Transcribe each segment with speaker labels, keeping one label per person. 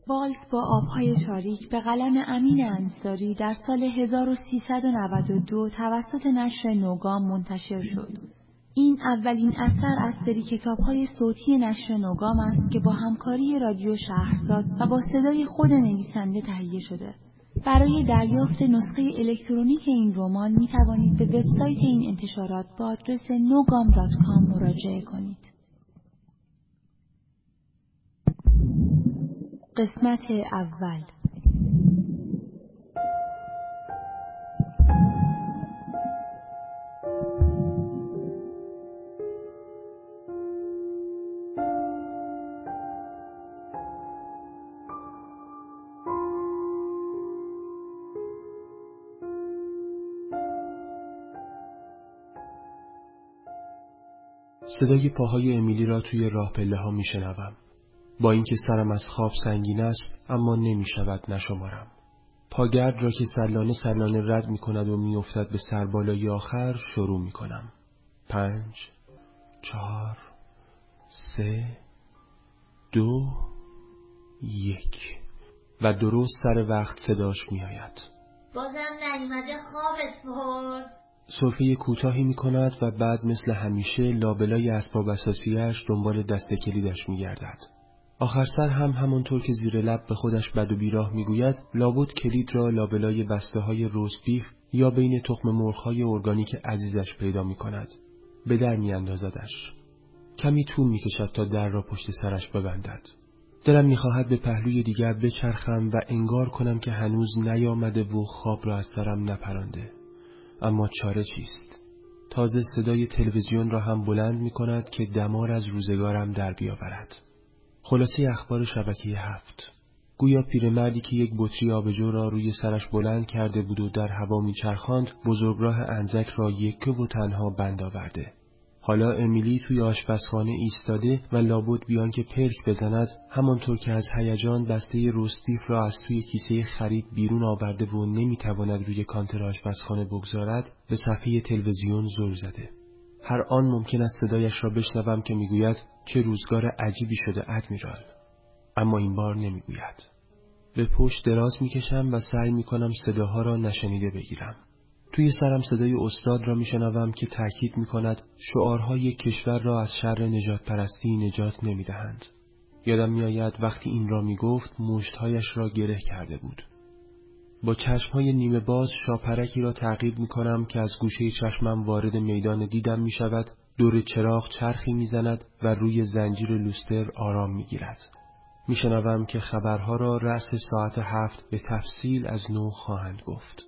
Speaker 1: والت با آبهای تاریک به قلم امین انصاری در سال 1392 توسط نشر نوگام منتشر شد. این اولین اثر از سری کتاب‌های صوتی نشر نوگام است که با همکاری رادیو شهرزاد و با صدای خود نویسنده تهیه شده. برای دریافت نسخه الکترونیک این رمان می توانید به وبسایت این انتشارات با آدرس nogam.com مراجعه کنید. قسمت اول.
Speaker 2: صدای پاهای امیلی را توی راه پله ها می شنوم. با اینکه سرم از خواب سنگین است اما نمی شود نشمارم. پاگرد را که سلانه رد می کند و می افتد به سربالای آخر شروع می کنم. 5 4 3 2 1 و درست سر وقت صداش می آید.
Speaker 3: بازم نیومده خوابت برد.
Speaker 2: سرفه کوتاهی می کند و بعد مثل همیشه لابلای اسباب اساسیش دنبال دست کلیدش می گردد. آخر سر هم همونطور که زیر لب به خودش بد و بیراه می گوید لابد کلید را لابلای بسته های روست بیف یا بین تخم مرغ‌های ارگانیک عزیزش پیدا می کند. به در می اندازدش. کمی طول می کشد تا در را پشت سرش ببندد. دلم می خواهد به پهلوی دیگر بچرخم و انگار کنم که هنوز نیامده و خواب را از سرم نپرانده. اما چاره چیست؟ تازه صدای تلویزیون را هم بلند می کند که دمار از روزگارم در بیاورد. خلاصه اخبار شبکه 7. گویا پیرمردی که یک بطری آبجو را روی سرش بلند کرده بود و در هوا می چرخاند بزرگراه انزک را یکه و تنها بند آورده. حالا امیلی توی آشپزخانه ایستاده و لابد بیان که پرک بزند همانطور که از هیجان بسته روست بیف را از توی کیسه خرید بیرون آورده و نمیتواند روی کانتر آشپزخانه بگذارد به صفحه تلویزیون زل زده. هر آن ممکن است صدایش را بشنوم که میگوید چه روزگار عجیبی شده ادمیرال. اما این بار نمیگوید. به پشت دراز میکشم و سعی میکنم صداها را نشنیده بگیرم. توی سرم صدای استاد را میشنوم که تاکید میکند شعارهای کشور را از شر نجات پرستی نجات نمیدهند. یادم میآید وقتی این را میگفت مشتهایش را گره کرده بود. با چشمهای نیمه باز شاپرکی را تعقیب میکنم که از گوشه چشمم وارد میدان دیدم میشود، دور چراغ چرخی میزند و روی زنجیر لوستر آرام میگیرد. میشنوم که خبرها را رأس ساعت 7 به تفصیل از نو خواهند گفت.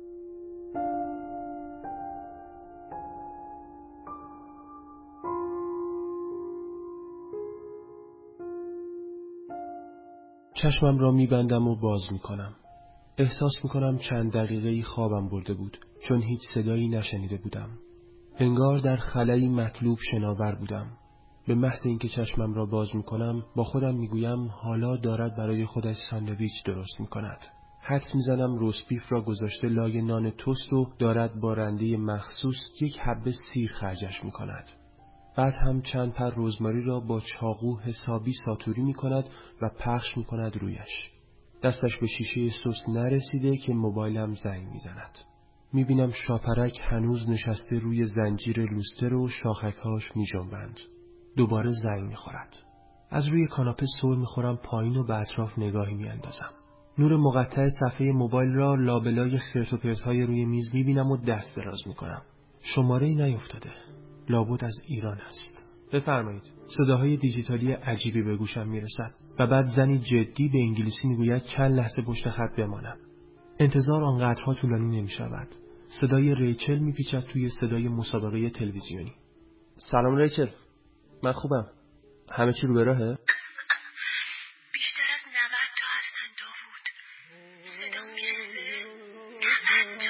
Speaker 2: چشمم را میبندم و باز میکنم. احساس میکنم چند دقیقه‌ای خوابم برده بود چون هیچ صدایی نشنیده بودم. انگار در خلایی مطلوب شناور بودم. به محض اینکه چشمم را باز میکنم با خودم میگویم حالا دارد برای خودش ساندویچ درست میکند. حدس میزنم روست بیف را گذاشته لای نان توست و دارد با رنده مخصوص یک حبه سیر خرجش میکند. بعد هم چند پر رزماری را با چاقو حسابی ساتوری میکند و پخش میکند رویش. دستش به شیشه سس نرسیده که موبایلم زنگ میزند. میبینم شاپرک هنوز نشسته روی زنجیر لوستر و شاخکهاش میجنبند. دوباره زنگ میخورد. از روی کاناپه سر میخورم پایین و به اطراف نگاهی میاندازم. نور مقطع صفحه موبایل را لابلای خرت و پرت‌های روی میز میبینم و دست دراز میکنم. شماره‌ای نیفتاده. لابد از ایران است. بفرمایید. صداهای دیجیتالی عجیبی به گوشم میرسد و بعد زنی جدی به انگلیسی میگوید چند لحظه پشت خط بمانم. انتظار آنقدرها طولانی نمیشود. صدای ریچل میپیچد توی صدای مسابقه تلویزیونی. سلام ریچل. من خوبم. همه چی رو به راهه؟
Speaker 4: بیشتر از 90 تا هستن داوود. صدا میرسه؟ 90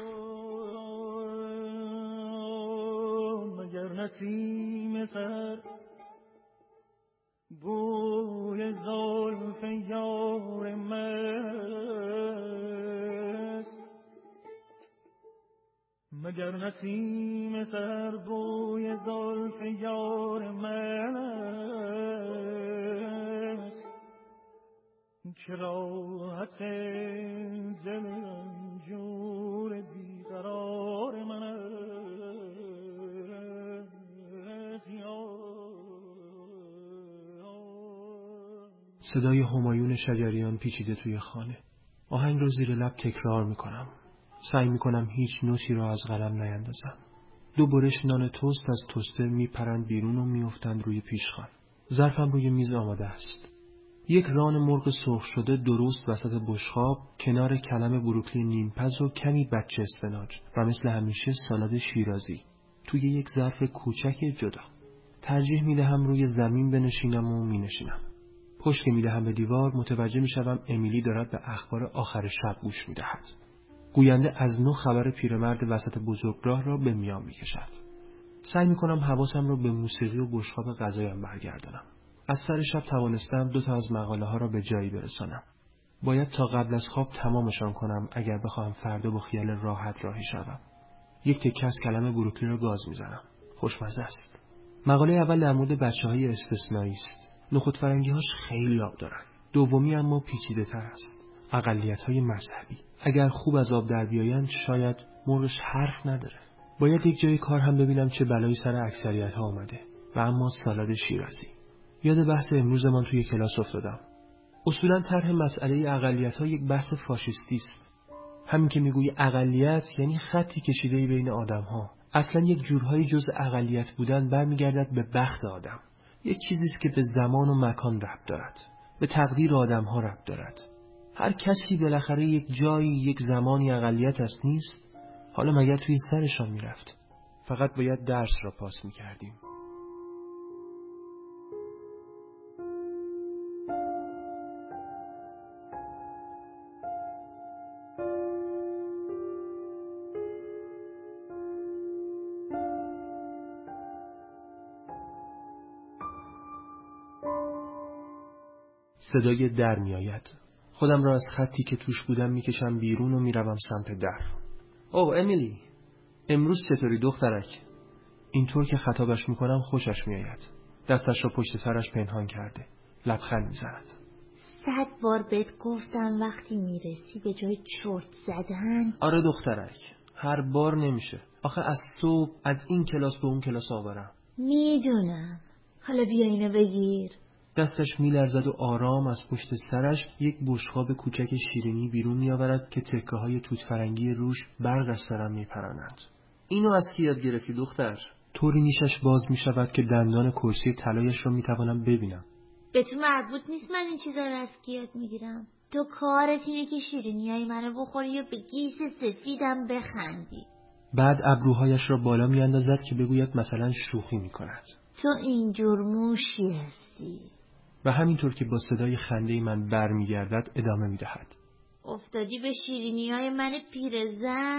Speaker 4: تا.
Speaker 5: مگر نسیم سر بوی زلف یار مست، مگر نسیم سر بوی زلف یار مست، که راحت دل رنجور بیقرار من است.
Speaker 2: صدای همایون شجریان پیچیده توی خانه. آهنگ رو زیر لب تکرار میکنم. سعی میکنم هیچ نوتی رو از قلم نیندازم. 2 برش نان توست از توستر میپرند بیرون و میافتند روی پیشخوان. ظرفم روی میز آماده است. یک ران مرغ سرخ شده درست وسط بشقاب، کنار کلم بروکلی نیمپز و کمی بچه اسفناج و مثل همیشه سالاد شیرازی توی یک ظرف کوچک جدا. ترجیح میدهم روی زمین بنشینم و مینشینم. پشت که میدهم به دیوار متوجه میشوم امیلی دارد به اخبار آخر شب گوش میدهد. گوینده از نو خبر پیرمرد وسط بزرگراه را به میان میکشد. سعی میکنم حواسم را به موسیقی و بشقاب غذایم برگردانم. از سر شب توانستم 2 تا از مقاله ها را به جایی برسانم. باید تا قبل از خواب تمامشان کنم اگر بخواهم فردا با خیال راحت راهی شوم. یک تکه از کلم بروکلی را گاز میزنم. خوشمزه است. مقاله اول در مورد بچه‌های استثنایی است. نخود فرنگی‌هاش خیلی آب دارن. دومی اما پیچیده‌تر است. اقلیت‌های مذهبی. اگر خوب از آب در بیایند شاید مرغش حرف نداره. باید یک جای کار هم ببینم چه بلایی سر اکثریت‌ها آمده. و اما سالاد شیرازی. یاد بحث امروزمان توی کلاس افتادم. اصولاً طرح مسئله اقلیت‌ها یک بحث فاشیستی است. همین که میگویی اقلیت یعنی خطی کشیده بین آدم‌ها. اصلاً یک جورهای جزء اقلیت بودن برمیگردد به بخت آدم. یک چیزی است که به زمان و مکان ربط دارد. به تقدیر آدم‌ها ربط دارد. هر کسی بالاخره یک جایی یک زمانی اقلیت است نیست؟ حالا مگر توی سرشان میرفت؟ فقط باید درس را پاس میکردیم. صدای در می آید. خودم را از خطی که توش بودم میکشم بیرون و میروم سمت در. اوه امیلی، امروز چطوری دخترک؟ اینطور که خطابش میکنم خوشش میآید. دستش را پشت سرش پنهان کرده. لبخند میزند.
Speaker 3: 100 بار بهت گفتم وقتی میرسی به جای چرت زدن.
Speaker 2: آره دخترک، هر بار نمیشه. آخه از صبح از این کلاس به اون کلاس آورم.
Speaker 3: میدونم. حالا بیا اینو بگیر.
Speaker 2: دستش میلرزد و آرام از پشت سرش یک بشقاب کوچک شیرینی بیرون میآورد که تکه های توت فرنگی روش برق از سرم میپرانند. اینو از کی یاد گرفتی دختر؟ طوری نیشش باز میشود که دندان کرسی طلایش را میتوانم ببینم.
Speaker 3: به تو مربوط نیست من این چیزا رو از کی یاد میگیرم. تو کارت اینه که شیرینیای منو بخوری و به گیس سفیدم بخندی.
Speaker 2: بعد ابروهایش را بالا میاندازد که بگوید مثلا شوخی میکند.
Speaker 3: تو اینجور موشی هستی.
Speaker 2: و همینطور که با صدای خنده من برمیگردد ادامه میدهد.
Speaker 3: افتادی به شیرینیای من پیرزن؟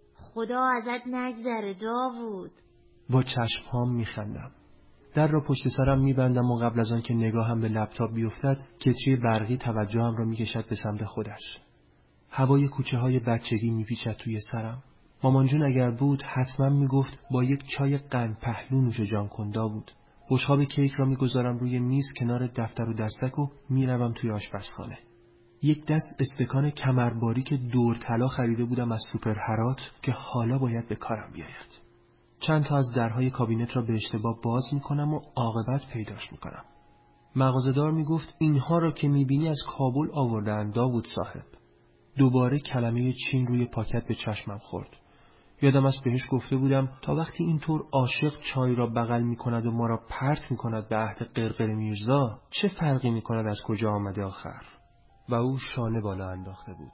Speaker 3: خدا ازت نگذره داوود.
Speaker 2: با چشمهام میخندم. در را پشت سرم میبندم و قبل از آن که نگاهم به لپتاپ بیفتد کتری برقی توجهم را میکشد به سمت خودش. هوای کوچه های بچگی میپیچد توی سرم. مامان جون اگر بود حتما میگفت با یک چای قند پهلو نوش جان کن داوود. بشقاب کیک را میگذارم روی میز کنار دفتر و دستک و میروم توی آشپزخانه. یک دست استکان کمرباری که دور طلا خریده بودم از سوپر هرات که حالا باید به کارم بیاید. چند تا از درهای کابینت را به اشتباه باز میکنم و عاقبت پیداش میکنم. مغازه‌دار میگفت اینها را که میبینی از کابل آوردن داوود صاحب. دوباره کلمه چین روی پاکت به چشمم خورد. یادم است بهش گفته بودم تا وقتی اینطور عاشق چای را بغل میکند و ما را پرت میکند به عهد قرقر میرزا چه فرقی میکند از کجا آمده آخر. و او شانه بالا انداخته بود.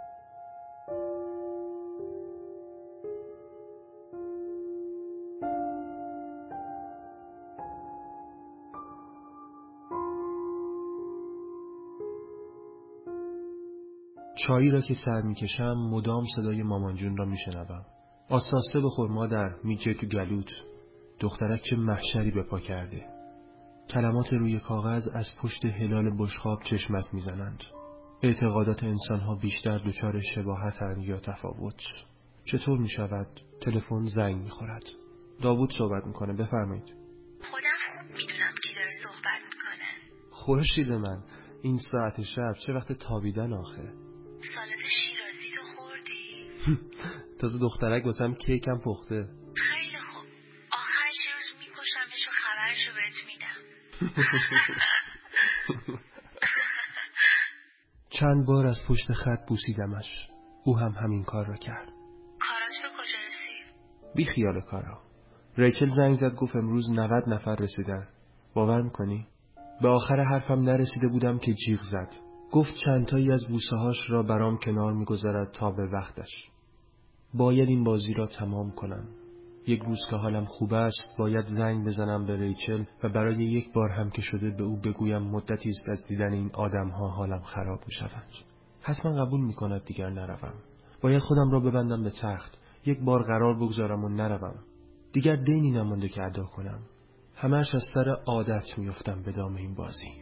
Speaker 2: چایی را که سر میکشم مدام صدای مامان جون را میشنوم. آساسه بخور مادر، میجه تو گلوت. دخترک چه محشری به پا کرده. کلمات روی کاغذ از پشت هلال بشقاب چشمت میزنند. اعتقادات انسانها بیشتر دچار شباهتند یا تفاوت. چطور میشود؟ تلفن زنگ میخورد. داوود صحبت میکنه، بفرمایید.
Speaker 4: خودم خوب میدونم کی داره صحبت میکنه.
Speaker 2: خورشید من، این ساعت شب چه وقت تابیدن آخه؟
Speaker 4: سالت شیرازی تو خوردی؟
Speaker 2: تازه دخترک واسم کیکم پخته.
Speaker 4: خیلی خوب، آخرش روز میکشمش و خبرشو بهت میدم.
Speaker 2: چند بار از پشت خط بوسیدمش. او هم همین کار را کرد.
Speaker 4: کاراش به کجا رسید؟
Speaker 2: بی خیال کارا. ریچل زنگ زد گفت امروز 90 نفر رسیدن. باور میکنی؟ به آخر حرفم نرسیده بودم که جیغ زد. گفت چند تایی از بوسه‌هاش را برام کنار میگذارد تا به وقتش. باید این بازی را تمام کنم. یک روز که حالم خوب است باید زنگ بزنم به ریچل و برای یک بار هم که شده به او بگویم مدتی است از دیدن این آدم‌ها حالم خراب می‌شود. حتما قبول می‌کند دیگر نروم. باید خودم را ببندم به تخت. یک بار قرار بگذارم و نروم. دیگر دینی نمانده که ادا کنم. همه‌اش از سر عادت می‌افتم به دام این بازی.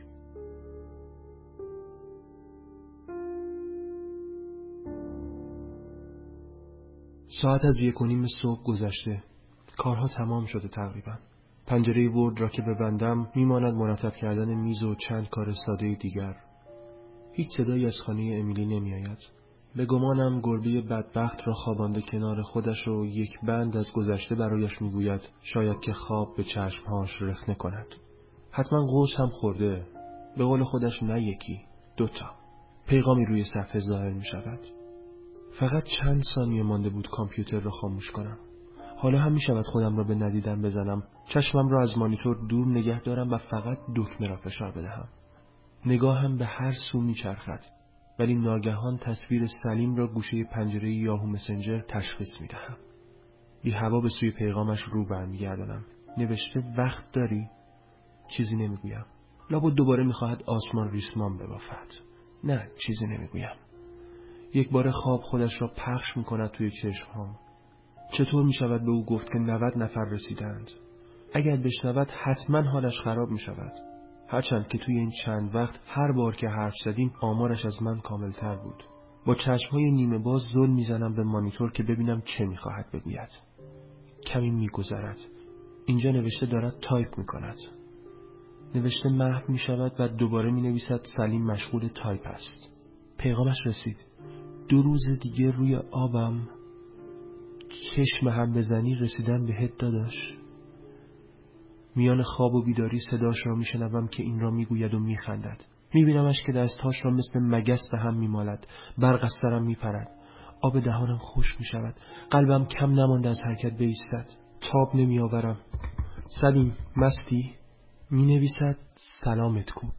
Speaker 2: ساعت از 1:30 صبح گذشته. کارها تمام شده تقریبا. پنجره ورد را که ببندم میماند مرتب کردن میز و چند کار ساده دیگر. هیچ صدایی از خانه امیلی نمیآید. به گمانم گربه بدبخت را خوابانده کنار خودش و یک بند از گذشته برایش میگوید شاید که خواب به چشمهاش رخنه کند. حتما قوس هم خورده. به قول خودش نه یکی، 2 تا. پیغامی روی صفحه ظاهر می شود. فقط چند ثانیه مانده بود کامپیوتر را خاموش کنم. حالا هم می شود خودم را به ندیدن بزنم، چشمم را از مانیتور دور نگه دارم و فقط دکمه را فشار بدهم. نگاهم به هر سو می چرخد، ولی ناگهان تصویر سلیم را گوشه پنجره یاهو مسنجر تشخیص می دهم. بی هوا به سوی پیغامش رو برمیگردانم. نوشته وقت داری؟ چیزی نمیگویم. لابد دوباره میخواهد آسمان ریسمان ببافد. نه، چیزی نمیگویم. یک بار خواب خودش را پخش میکند توی چشمهام. چطور میشود به او گفت که 90 نفر رسیدند؟ اگر بشنود حتما حالش خراب میشود. هرچند که توی این چند وقت هر بار که حرف زدیم آمارش از من کاملتر بود. با چشمهای نیمه باز زل میزنم به مانیتور که ببینم چه میخواهد بگوید. کمی میگذرد. اینجا نوشته دارد تایپ میکند. نوشته محو میشود و دوباره مینویسد سلیم مشغول تایپ است. پیغامش رسید. 2 روز دیگه روی آبم. چشم هم بزنی رسیدن بهت داداش. میان خواب و بیداری صداش را میشنوم که این را میگوید و میخندد. میبینمش که دستهاش را مثل مگس به هم میمالد. برق از سرم میپرد. آب دهانم خشک میشود. قلبم کم نمانده از حرکت بایستد. تاب نمیآورم. سلیم مستی؟ مینویسد سلامت کو.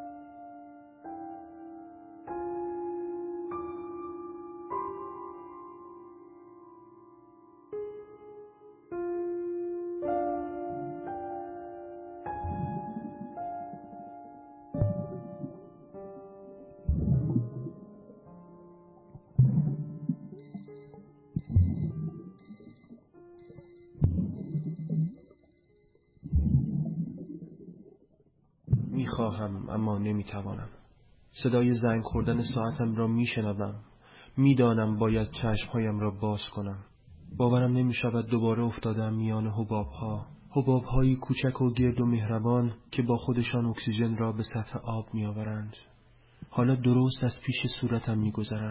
Speaker 2: میخواهم اما نمیتوانم. صدای زنگ خوردن ساعتم را میشنوم. میدانم باید چشمهایم را باز کنم. باورم نمیشود دوباره افتادم میان حبابها. حبابهایی کوچک و گرد و مهربان که با خودشان اکسیژن را به سطح آب میآورند. حالا درست از پیش صورتم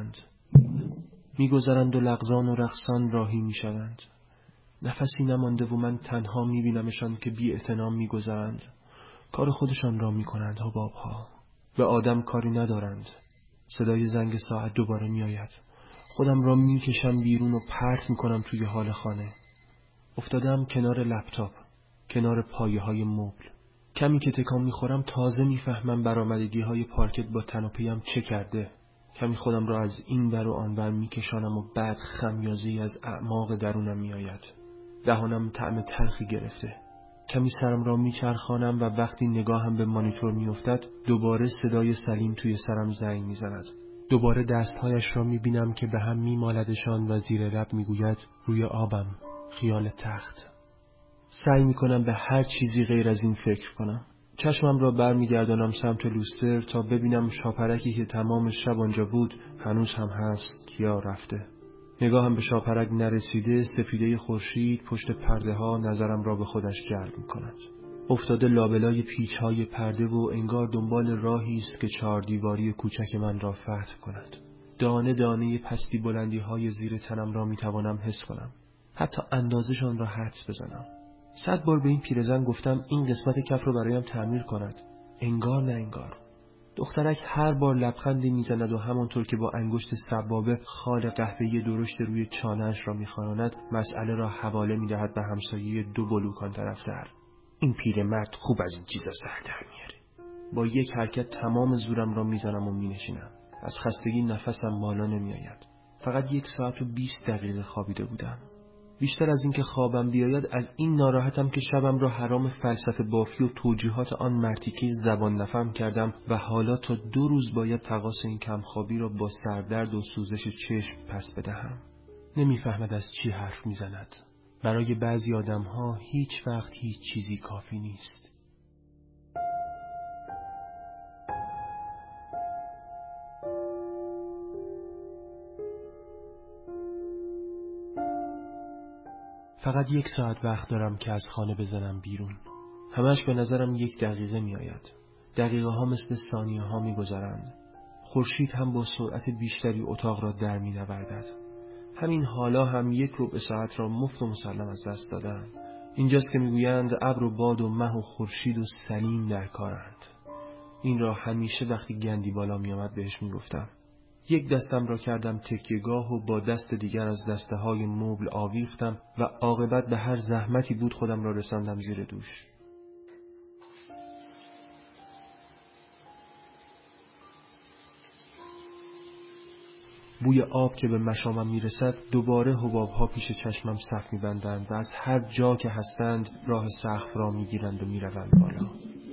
Speaker 2: میگذرند و لغزان و رقصان راهی میشوند. نفسی نمانده و من تنها میبینمشان که بی احترام میگذرند. کار خودشان را میکنند حبابها. به آدم کاری ندارند. صدای زنگ ساعت دوباره میآید. خودم را میکشم بیرون و پرت میکنم توی حال خانه. افتادم کنار لپتاپ، کنار پایه های مبل. کمی که تکان میخورم تازه میفهمم برآمدگی های پارکت با تن و پیم چه کرده. کمی خودم را از این ور و آن ور میکشانم و بعد خمیازه‌ای از اعماق درونم میآید. دهانم طعم تلخی گرفته. کمی سرم را میچرخانم و وقتی نگاهم به مانیتور میافتد دوباره صدای سلیم توی سرم زنگ میزند. دوباره دستهایش را میبینم که به هم میمالدشان و زیر لب میگوید روی آبم، خیال تخت. سعی میکنم به هر چیزی غیر از این فکر کنم. چشمم را برمیگردانم سمت لوستر تا ببینم شاپرکی که تمام شب آنجا بود هنوز هم هست یا رفته. نگاهم به شاپرک نرسیده، سفیده خورشید پشت پرده ها نظرم را به خودش جلب می‌کند. افتاده لابلای پیچ‌های پرده و انگار دنبال راهی است که 4 دیواری کوچک من را فتح کند. دانه دانه پستی بلندی‌های زیر تنم را می‌توانم حس کنم. حتی اندازشان را حدس بزنم. 100 بار به این پیرزن گفتم این قسمت کف رو برایم تعمیر کند. انگار نه انگار. دخترک هر بار لبخندی میزند و همانطور که با انگشت سبابه خال قهوه‌ای درشت روی چانه‌اش را می‌خواراند، مسئله را حواله می‌دهد به همسایه 2 بلوک آن طرفتر. این پیرمرد خوب از این چیزا سر در میاره. با یک حرکت تمام زورم را میزنم و مینشینم. از خستگی نفسم بالا نمیآید. فقط 1 ساعت و 20 دقیقه خوابیده بودم. بیشتر از این که خوابم بیاید از این ناراحتم که شبم را حرام فلسفه بافی و توجیهات آن مرتیکه زبان نفهم کردم و حالا تا 2 روز باید تقاص این کمخوابی را با سردرد و سوزش چشم پس بدهم. نمیفهمد از چی حرف میزند. برای بعضی آدم‌ها هیچ وقت هیچ چیزی کافی نیست. فقط 1 ساعت وقت دارم که از خانه بزنم بیرون. همش به نظرم 1 دقیقه می آید. دقیقه ها مثل ثانیه ها می گذرند. خورشید هم با سرعت بیشتری اتاق را در می نوردد. همین حالا هم 1 ربع ساعت را مفت و مسلم از دست دادم. اینجاست که میگویند ابر و باد و مه و خورشید و سلیم در کارند. این را همیشه وقتی گندی بالا می آمد بهش می گفتم. 1 دستم را کردم تکیه‌گاه و با دست دیگر از دسته های مبل آویختم و عاقبت به هر زحمتی بود خودم را رساندم زیر دوش. بوی آب که به مشامم میرسد دوباره حباب‌ها پیش چشمم صف می‌بندند و از هر جا که هستند راه سقف را می‌گیرند و می‌روند بالا.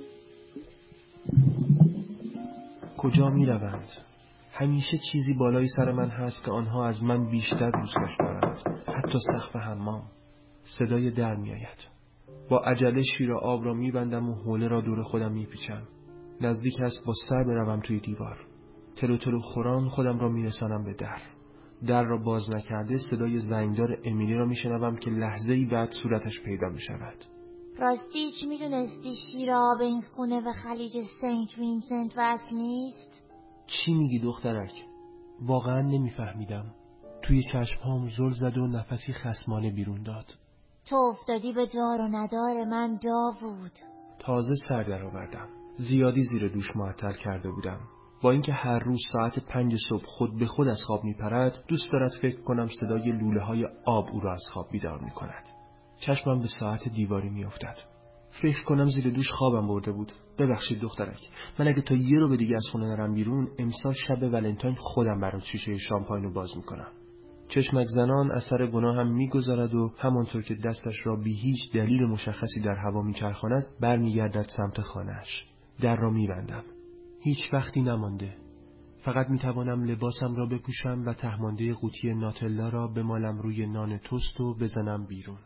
Speaker 2: کجا می‌روند؟ همیشه چیزی بالای سر من هست که آنها از من بیشتر دوستش دارند. حتی سقف حمام. صدای در می‌آید. با عجله شیر آب را می‌بندم و حوله را دور خودم می‌پیچم. نزدیک است با سر بروم توی دیوار. تلو تلو خوران خودم را میرسانم به در را باز نکرده صدای زنگدار امیلی را میشنوم که لحظه‌ای بعد صورتش پیدا میشود.
Speaker 3: راستی هیچ میدونستی شیر آب این خونه به خلیج سنت وینسنت وصل نیست؟
Speaker 2: چی میگی دخترک؟ واقعا نمیفهمیدم. توی چشمهام زل زد و نفسی خصمانه بیرون داد.
Speaker 3: تو افتادی به دار و ندار من داوود.
Speaker 2: تازه سر در آوردم. زیادی زیر دوش معطل کرده بودم. با اینکه هر روز ساعت 5 صبح خود به خود از خواب میپرد، دوست دارد فکر کنم صدای لوله های آب او را از خواب بیدار میکند. چشمم به ساعت دیواری میافتد. فکر کنم زیر دوش خوابم برده بود. ببخشید دخترک، من اگه تا 1 رو دیگه از خونه نرم بیرون، امسال شب ولنتاین خودم برات شیشه شامپاین رو باز میکنم. چشمک زنان اثر گناهم میگذارد و همانطور که دستش را بی هیچ دلیل مشخصی در هوا میچرخاند، برمیگردد سمت خانه‌اش. در را میبندم. هیچ وقتی نمانده. فقط میتوانم لباسم را بپوشم و تهمانده قوطی ناتلا را بمالم روی نان توست و بزنم بیرون.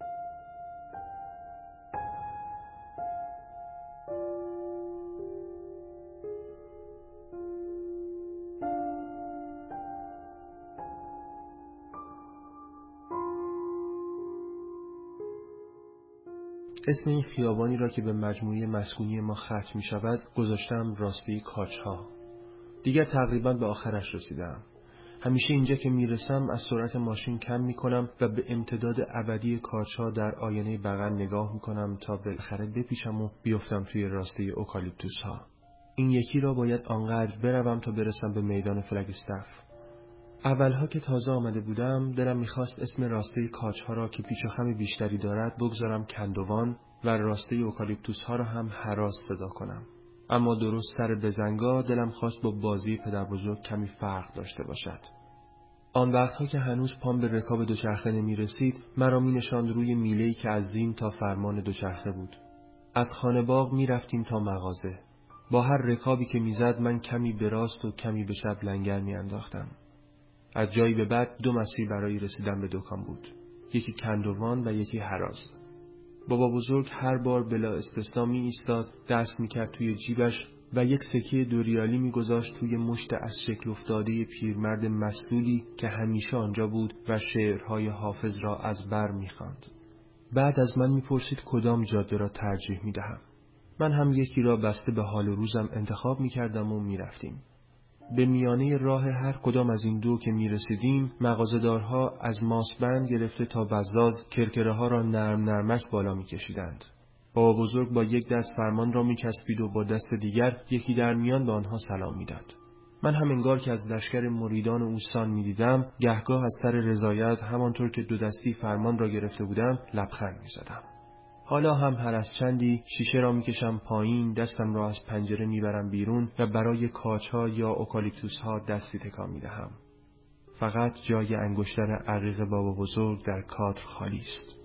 Speaker 2: اسم این خیابانی را که به مجموعه مسکونی ما ختم می شود گذاشتم راسته کاج‌ها. دیگر تقریبا به آخرش رسیدم. همیشه اینجا که می رسم از سرعت ماشین کم می کنم و به امتداد ابدی کاج‌ها در آینه بغل نگاه می کنم تا بالاخره بپیچم و بیفتم توی راسته اوکالیپتوس ها. این یکی را باید آنقدر بروم تا برسم به میدان فلگستاف. اولها که تازه آمده بودم دلم میخواست اسم راسته کاج‌ها را که پیچ و خم بیشتری دارد بگذارم کندوان و راسته اوکالیپتوس ها را هم هراس صدا کنم. اما درست سر بزنگا دلم خواست با بازی پدر بزرگ کمی فرق داشته باشد. آن وقتها که هنوز پام به رکاب دوچرخه نمی رسید مرا می نشاند روی میله‌ای که از دیم تا فرمان دوچرخه بود. از خانه باغ می رفتیم تا مغازه. با هر رکابی که می زد من کمی به راست و کمی به چپ لنگر می انداختم. از جایی به بعد 2 مسیر برای رسیدن به دکان بود. یکی کندوان و یکی هراز. بابا بزرگ هر بار بلا استثنا می ایستاد، دست می کرد توی جیبش و 1 سکه 2 ریالی می گذاشت توی مشت از شکل افتاده پیرمرد مسلولی که همیشه آنجا بود و شعرهای حافظ را از بر می خواند. بعد از من میپرسید کدام جاده را ترجیح میدهم. من هم یکی را بسته به حال و روزم انتخاب میکردم و میرفتیم. به میانه راه هر کدام از این دو که میرسیدیم، مغازه‌دارها از ماسبند گرفته تا بزاز کرکره ها را نرم نرمک بالا میکشیدند. بابا بزرگ با یک دست فرمان را میچسبید و با دست دیگر یکی در میان به آنها سلام میداد. من هم انگار که از لشکر مریدان و اوستان میدیدم، گهگاه از سر رضایت همانطور که دو دستی فرمان را گرفته بودم لبخند میزدم. حالا هم هر از چندی شیشه را میکشم پایین، دستم را از پنجره میبرم بیرون و برای کاج‌ها یا اوکالیپتوس‌ها دستی تکان میدهم. فقط جای انگشتر عقیق بابا بزرگ در کادر خالی است.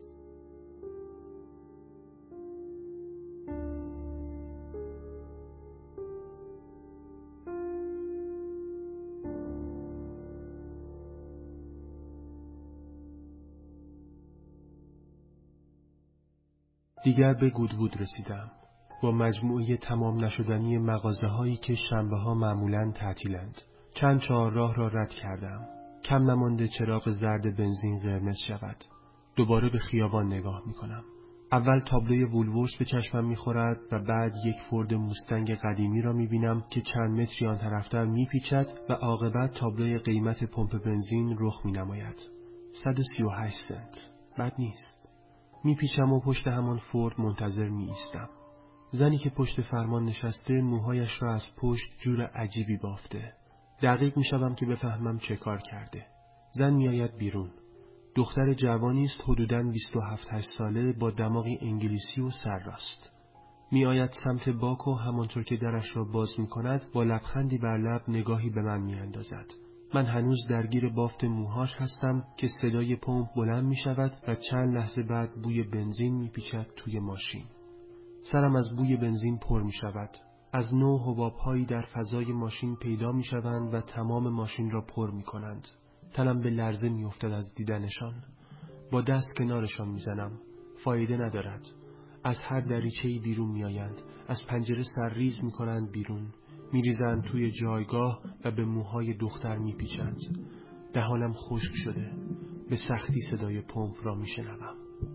Speaker 2: دیگر به گودوود رسیدم با مجموعه تمام نشدنی مغازه‌هایی که شنبه‌ها معمولاً تعطیلند. چند چهارراه را رد کردم. کم نمانده چراغ زرد بنزین قرمز شود. دوباره به خیابان نگاه می‌کنم. اول تابلوی وولورس به چشمم می‌خورد و بعد یک فورد موستنگ قدیمی را می‌بینم که چند متری آن طرفتر می‌پیچد و عاقبت تابلوی قیمت پمپ بنزین رخ می‌نماید. 138 سنت. بد نیست. میپیچم و پشت همان فورد منتظر میایستم. زنی که پشت فرمان نشسته موهایش را از پشت جور عجیبی بافته. دقیق میشوم که بفهمم چه کار کرده. زن میآید بیرون. دختر جوانی است، حدوداً 27-8 ساله، با دماغی انگلیسی و سرراست. میآید سمت باک و همانطور که درش را باز میکند با لبخندی بر لب نگاهی به من میاندازد. من هنوز درگیر بافت موهاش هستم که صدای پمپ بلند می شود و چند لحظه بعد بوی بنزین می پیچد توی ماشین. سرم از بوی بنزین پر می شود. از نوع حباب‌هایی در فضای ماشین پیدا می شوند و تمام ماشین را پر می کنند. تنم به لرزه می افتد از دیدنشان. با دست کنارشان می زنم. فایده ندارد. از هر دریچه‌ای بیرون می آیند. از پنجره سرریز می کنند بیرون. میریزند توی جایگاه و به موهای دختر میپیچند. دهانم خشک شده. به سختی صدای پمپ را میشنوم.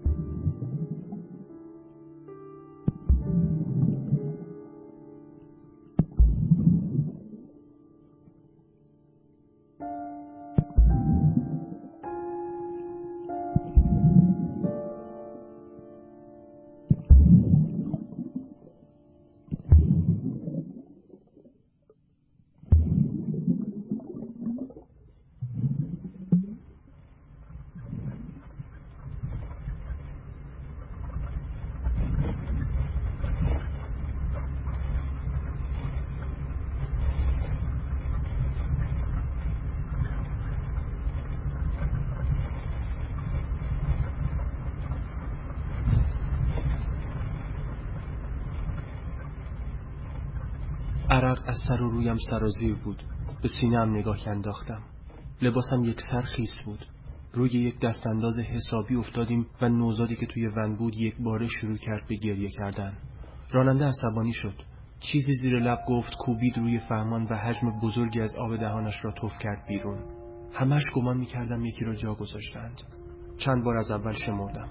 Speaker 2: عرق از سر و رویم سرازیر بود. به سینه‌ام نگاه انداختم. لباسم یک سر خیس بود. روی یک دست انداز حسابی افتادیم و نوزادی که توی ون بود یک باره شروع کرد به گریه کردن. راننده عصبانی شد. چیزی زیر لب گفت، کوبید روی فهمان و حجم بزرگی از آب دهانش را تف کرد بیرون. همش گمان می‌کردم یکی را جا گذاشتند. چند بار از اول شمردم.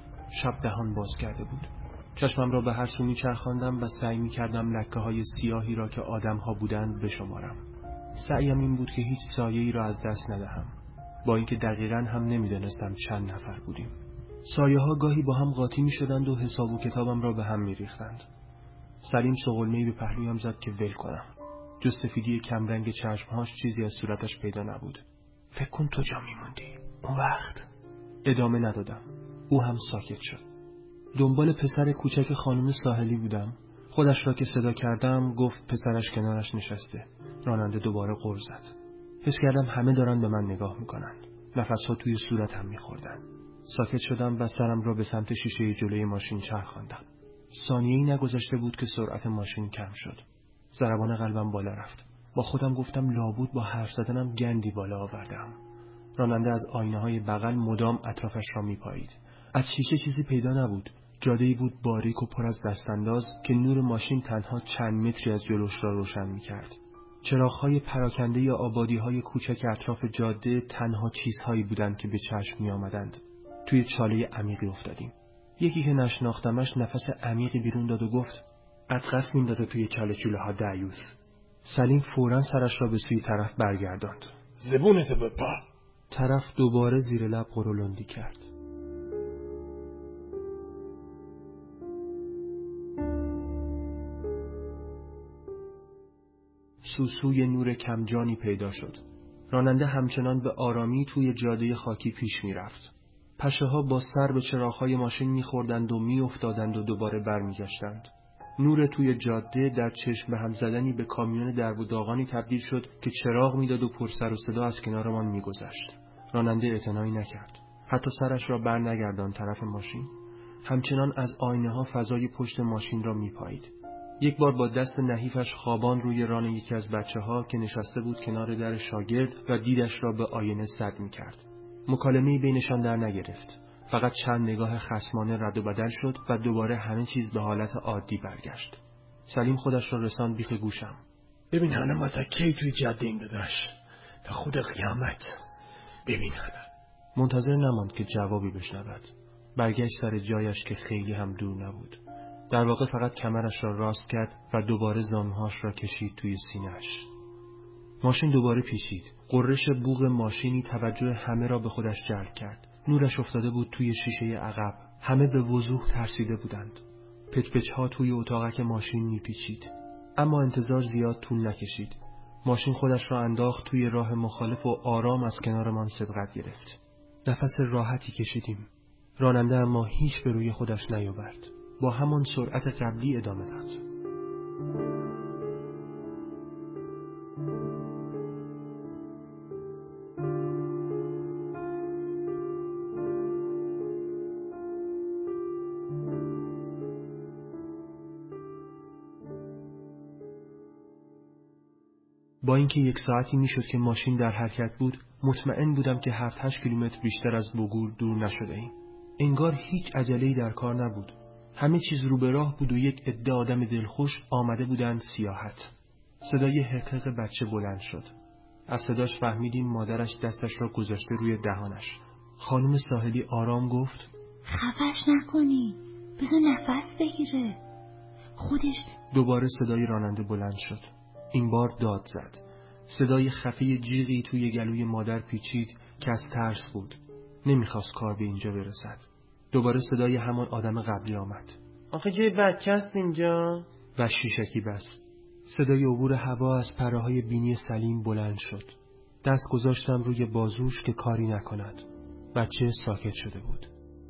Speaker 2: شب دهان باز کرده بود. چشمم را به هر سو میچرخاندم و سعی میکردم لکه‌های سیاهی را که آدم‌ها بودند بشمارم. سعیم این بود که هیچ سایه‌ای را از دست ندهم، با اینکه دقیقاً هم نمیدانستم چند نفر بودیم. سایه‌ها گاهی با هم قاطی میشدند و حساب و کتابم را به هم میریختند. سلیم سغلمه‌ای به پهلویم زد که ول کنم. جز سفیدی کمرنگ چشمهاش چیزی از صورتش پیدا نبود. فکر کن تو جا میموندی اون وقت. ادامه ندادم. او هم ساکت شد. دنبال پسر کوچک خانم ساحلی بودم. خودش را که صدا کردم گفت پسرش کنارش نشسته. راننده دوباره غر زد. حس کردم همه دارن به من نگاه میکنن. نفسها توی صورتم میخوردن. ساکت شدم و سرم را به سمت شیشه جلوی ماشین چرخاندم. ثانیه‌ای نگذشته بود که سرعت ماشین کم شد. ضربان قلبم بالا رفت. با خودم گفتم لابد با حرف زدنم گندی بالا آوردم. راننده از آینه‌های بغل مدام اطرافش را میپایید. از شیشه چیزی پیدا نبود. جاده‌ای بود باریک و پر از دستانداز که نور ماشین تنها چند متری از جلوش را روشن می‌کرد. چراغ‌های پراکنده یا آبادی‌های کوچک اطراف جاده تنها چیزهایی بودند که به چشم می‌آمدند. توی چاله عمیقی افتادیم. یکی که نشناختمش نفس عمیقی بیرون داد و گفت: ادغف میندازه توی چاله چوله ها دعیوس. سلیم فوراً سرش را به سوی طرف برگرداند.
Speaker 6: زبونتو بپا.
Speaker 2: طرف دوباره زیر لب قرولندی کرد. سوسوی نور کمجانی پیدا شد. راننده همچنان به آرامی توی جاده خاکی پیش می رفت. پشه ها با سر به چراغ‌های ماشین می خوردند و می افتادند و دوباره برمی گشتند. نور توی جاده در چشم به هم زدنی به کامیون درب و داغانی تبدیل شد که چراغ می داد و پر سر و صدا از کنارمان می گذشت. راننده اعتنایی نکرد. حتی سرش را بر نگرداند طرف ماشین. همچنان از آینه ها فضای پشت ماشین را می پایید. یک بار با دست نحیفش خوابان روی ران یکی از بچه‌ها که نشسته بود کنار در شاگرد و دیدش را به آینه سد می‌کرد. مکالمه‌ای بینشان در نگرفت. فقط چند نگاه خصمانه رد و بدل شد و دوباره همه چیز به حالت عادی برگشت. سلیم خودش را رساند بیخ گوشم.
Speaker 6: ببین حالا ما تا کی توی جاده این داداش؟ تا خود قیامت. ببین حالا.
Speaker 2: منتظر نماند که جوابی بشنود. برگشت سر جایش که خیلی هم دور نبود. در واقع فقط کمرش را راست کرد و دوباره زانوهاش را کشید توی سینه‌اش. ماشین دوباره پیچید. قررش بوق ماشینی توجه همه را به خودش جلب کرد. نورش افتاده بود توی شیشه عقب. همه به وضوح ترسیده بودند. پچ‌پچ‌ها توی اتاقک ماشین میپیچید. اما انتظار زیاد طول نکشید. ماشین خودش را انداخت توی راه مخالف و آرام از کنارمان سبقت گرفت. نفس راحتی کشیدیم. راننده اما هیچ به روی خودش نیاورد. با همان سرعت قبلی ادامه داد. با اینکه 1 ساعتی میشد که ماشین در حرکت بود، مطمئن بودم که 7-8 کیلومتر بیشتر از بوگور دور نشده ایم. انگار هیچ عجله‌ای در کار نبود. همه چیز رو به راه بود و یک عده آدم دلخوش آمده بودند سیاحت. صدای حقیق بچه بلند شد. از صداش فهمیدیم مادرش دستش را گذاشته روی دهانش. خانم ساحلی آرام گفت:
Speaker 1: خفش نکنی، بذار نفس بگیره خودش.
Speaker 2: دوباره صدای راننده بلند شد. این بار داد زد. صدای خفی جیغی توی گلوی مادر پیچید که از ترس بود. نمیخواست کار به اینجا برسد. دوباره صدای همان آدم قبلی آمد.
Speaker 6: آخه جای بچه هست اینجا؟
Speaker 2: و شیشکی بست. صدای عبور هوا از پره‌های بینی سلیم بلند شد. دست گذاشتم روی بازوش که کاری نکند. بچه ساکت شده بود.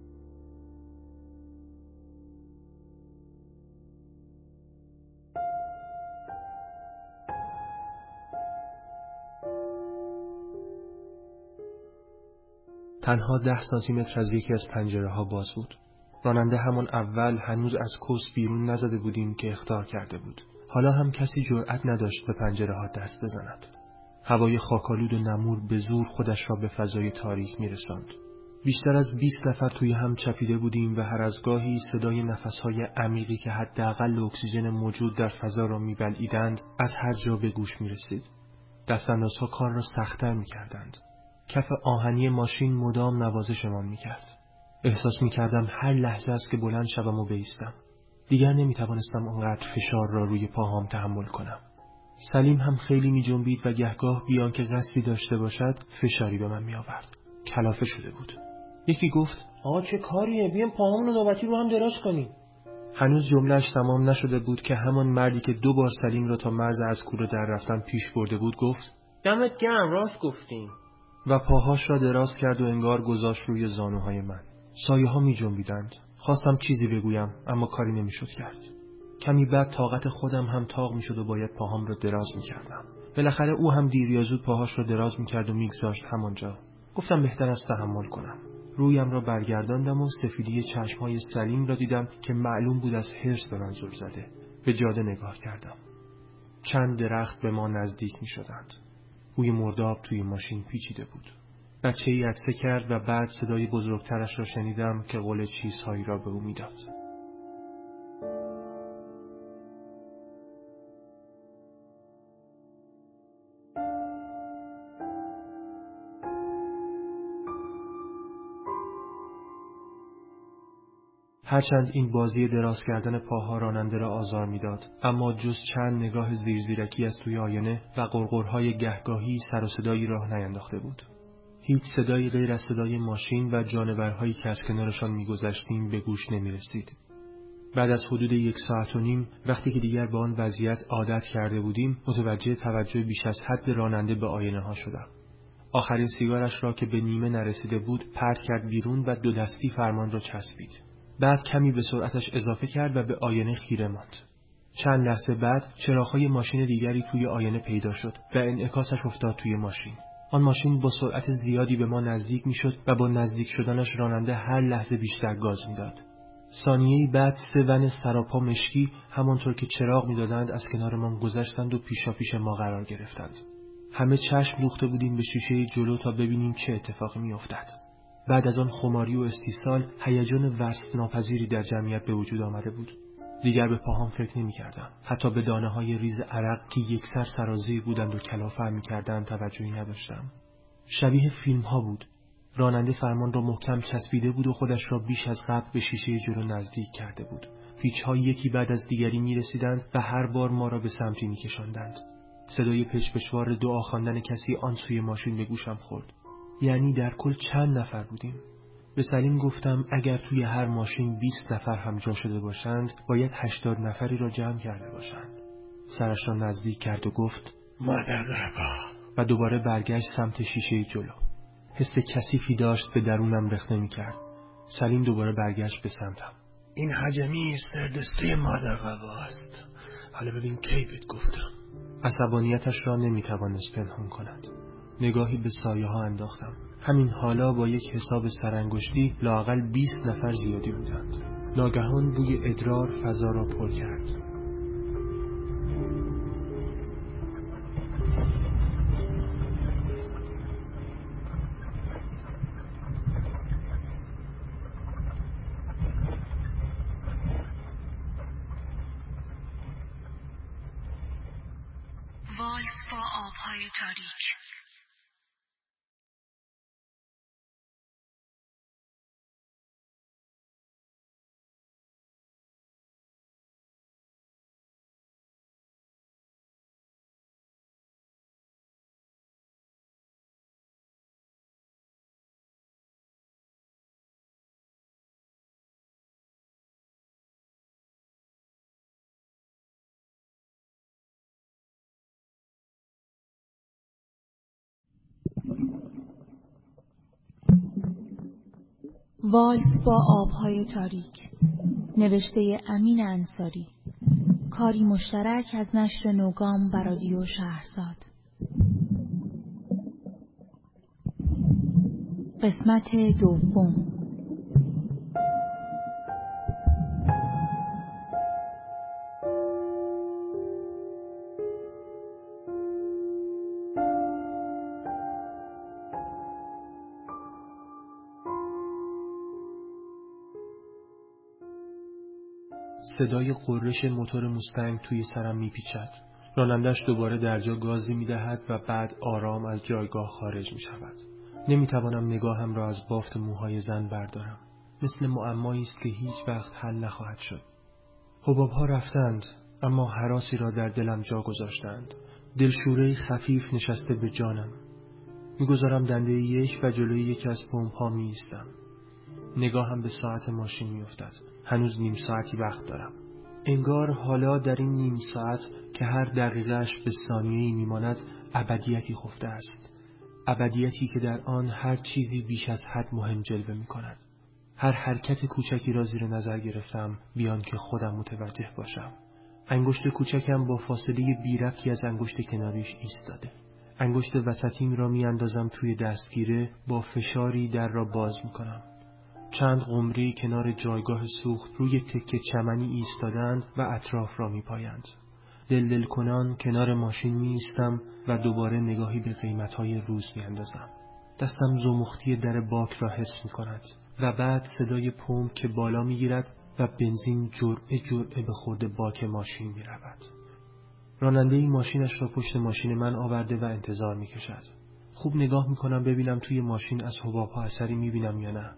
Speaker 2: تنها 10 سانتیمتر از یکی از پنجره‌ها باز بود. راننده همان اول هنوز از کس بیرون نزده بودیم که اخطار کرده بود. حالا هم کسی جرأت نداشت به پنجره‌ها دست بزند. هوای خاکالود و نمور به زور خودش را به فضای تاریک می‌رساند. بیشتر از 20 نفر توی هم چپیده بودیم و هر از گاهی صدای نفس‌های عمیقی که حداقل اکسیژن موجود در فضا را می‌بلعیدند از هر جا به گوش می‌رسید. دستاندازها کار را سخت‌تر می‌کردند. کف آهنی ماشین مدام نوازشمان می‌کرد. احساس می‌کردم هر لحظه است که بلند شوم و بایستم. دیگر نمی‌توانستم آنقدر فشار را روی پاهام تحمل کنم. سلیم هم خیلی می‌جنبید و گهگاه بیان که قصدی داشته باشد فشاری به من می‌آورد. کلافه شده بود. یکی گفت:
Speaker 6: آقا چه کاریه؟ بیام پاهامون رو نوبتی رو هم دراز کنیم.
Speaker 2: هنوز جمله‌اش تمام نشده بود که همان مردی که 2 بار سلیم را تا مرز از کوره در رفتن پیش برده بود گفت:
Speaker 6: دمت گرم، راست گفتین.
Speaker 2: و پاهاش را دراز کرد و انگار گذاشت روی زانوهای من. سایه‌ها می‌جنبیدند. خواستم چیزی بگویم اما کاری نمی‌شد کرد. کمی بعد طاقت خودم هم تاق می‌شد و باید پاهام را دراز می‌کردم. بالاخره او هم دیر یا زود پاهاش را دراز می‌کرد و می‌گذاشت همانجا. گفتم بهتر است تحمل کنم. رویم را برگرداندم و سفیدی چشم‌های سلیم را دیدم که معلوم بود از حرص به من زل زده. به جاده نگاه کردم. چند درخت به ما نزدیک می‌شدند. بوی مرداب توی ماشین پیچیده بود. بچه‌ای عطسه کرد و بعد صدای بزرگترش را شنیدم که قول چیزهایی را به او میداد. هرچند این بازی دراز کردن پاها راننده را آزار میداد، اما جز چند نگاه زیرزیرکی از توی آینه و غرغرهای گهگاهی سر و صدایی راه نینداخته بود. هیچ صدایی غیر از صدای ماشین و جانورهایی که از کنارشان میگذشتیم به گوش نمیرسید. بعد از حدود 1.5 ساعت وقتی که دیگر به آن وضعیت عادت کرده بودیم، متوجه توجه بیش از حد راننده به آینه ها شدم. آخرین سیگارش را که به نیمه نرسیده بود پرت کرد بیرون و 2 دستی فرمان را چسبید. بعد کمی به سرعتش اضافه کرد و به آینه خیره ماند. چند لحظه بعد چراغ‌های ماشین دیگری توی آینه پیدا شد و انعکاسش افتاد توی ماشین. آن ماشین با سرعت زیادی به ما نزدیک می‌شد و با نزدیک شدنش راننده هر لحظه بیشتر گاز می‌داد. ثانیه‌ای بعد 3 ون سراپا مشکی همانطور که چراغ می‌دادند از کنارمان گذشتند و پیشاپیش ما قرار گرفتند. همه چشم دوخته بودیم به شیشه جلو تا ببینیم چه اتفاقی می‌افتد. بعد از آن خماری و استیصال، هیجان وصف ناپذیری در جمعیت به وجود آمده بود. دیگر به پاهام فکر نمی‌کردم. حتی به دانه‌های ریز عرق که یکسر سرازیر بودند و کلافه‌ام می‌کردند توجهی نداشتم. شبیه فیلم‌ها بود. راننده فرمان را محکم چسبیده بود و خودش را بیش از قبل به شیشه جلو نزدیک کرده بود. پیچ‌ها یکی بعد از دیگری می‌رسیدند و هر بار ما را به سمتی می‌کشاندند. صدای پچ‌پچ‌وار دعا خواندن کسی آن سوی ماشین به گوشم خورد. یعنی در کل چند نفر بودیم؟ به سلیم گفتم اگر توی هر ماشین 20 نفر هم جا شده باشند باید 80 نفری را جمع کرده باشند. سرش را نزدیک کرد و گفت
Speaker 6: مادر قبا
Speaker 2: و دوباره برگشت سمت شیشه جلو. حس کثیفی داشت به درونم رخنه می‌کرد. سلیم دوباره برگشت به سمتم.
Speaker 6: این حجمی سردسته مادر قبا است. حالا ببین کی بهت گفتم.
Speaker 2: عصبانیتش را نمی‌توانست پنهان کند. نگاهی به سایه ها انداختم. همین حالا با یک حساب سرانگشتی لااقل 20 نفر زیادی بودند. ناگهان بوی ادرار فضا را پر کرد.
Speaker 4: والس با آبهای تاریک.
Speaker 1: والس با آبهای تاریک، نوشته امین انصاری، کاری مشترک از نشر نوگام و رادیو شهرزاد. قسمت دوم.
Speaker 2: صدای قررش موتور موستنگ توی سرم میپیچد. رانندش دوباره در جا گازی میدهد و بعد آرام از جایگاه خارج میشود. نمیتوانم نگاهم را از بافت موهای زن بردارم. مثل معمایی است که هیچ وقت حل نخواهد شد. حباب‌ها رفتند، اما هراسی را در دلم جا گذاشتند. دلشوره‌ای خفیف نشسته به جانم. میگذارم دنده 1 و جلوی یکی از پمپ‌ها میایستم. نگاهم به ساعت ماشین میافتد. هنوز نیم ساعتی وقت دارم. انگار حالا در این نیم ساعت که هر دقیقه‌اش به ثانیه‌ای میماند ابدیتی خفته است. ابدیتی که در آن هر چیزی بیش از حد مهم جلوه میکند. هر حرکت کوچکی را زیر نظر گرفتم بیان که خودم متوجه باشم. انگشت کوچکم با فاصله بی‌ربطی از انگشت کناریش ایستاده. انگشت وسطیم را میاندازم توی دستگیره، با فشاری در را باز میکنم. چند قمری کنار جایگاه سوخت روی تکه چمنی ایستادند و اطراف را میپایند. دل کنان کنار ماشین میایستم و دوباره نگاهی به قیمت‌های روز میاندازم. دستم زمختی در باک را حس میکند و بعد صدای پمپ که بالا میگیرد و بنزین جرعه جرعه به خورد باک ماشین میرود. راننده این ماشینش را پشت ماشین من آورده و انتظار میکشد. خوب نگاه میکنم ببینم توی ماشین از حباب‌ها اثری میبینم یا نه.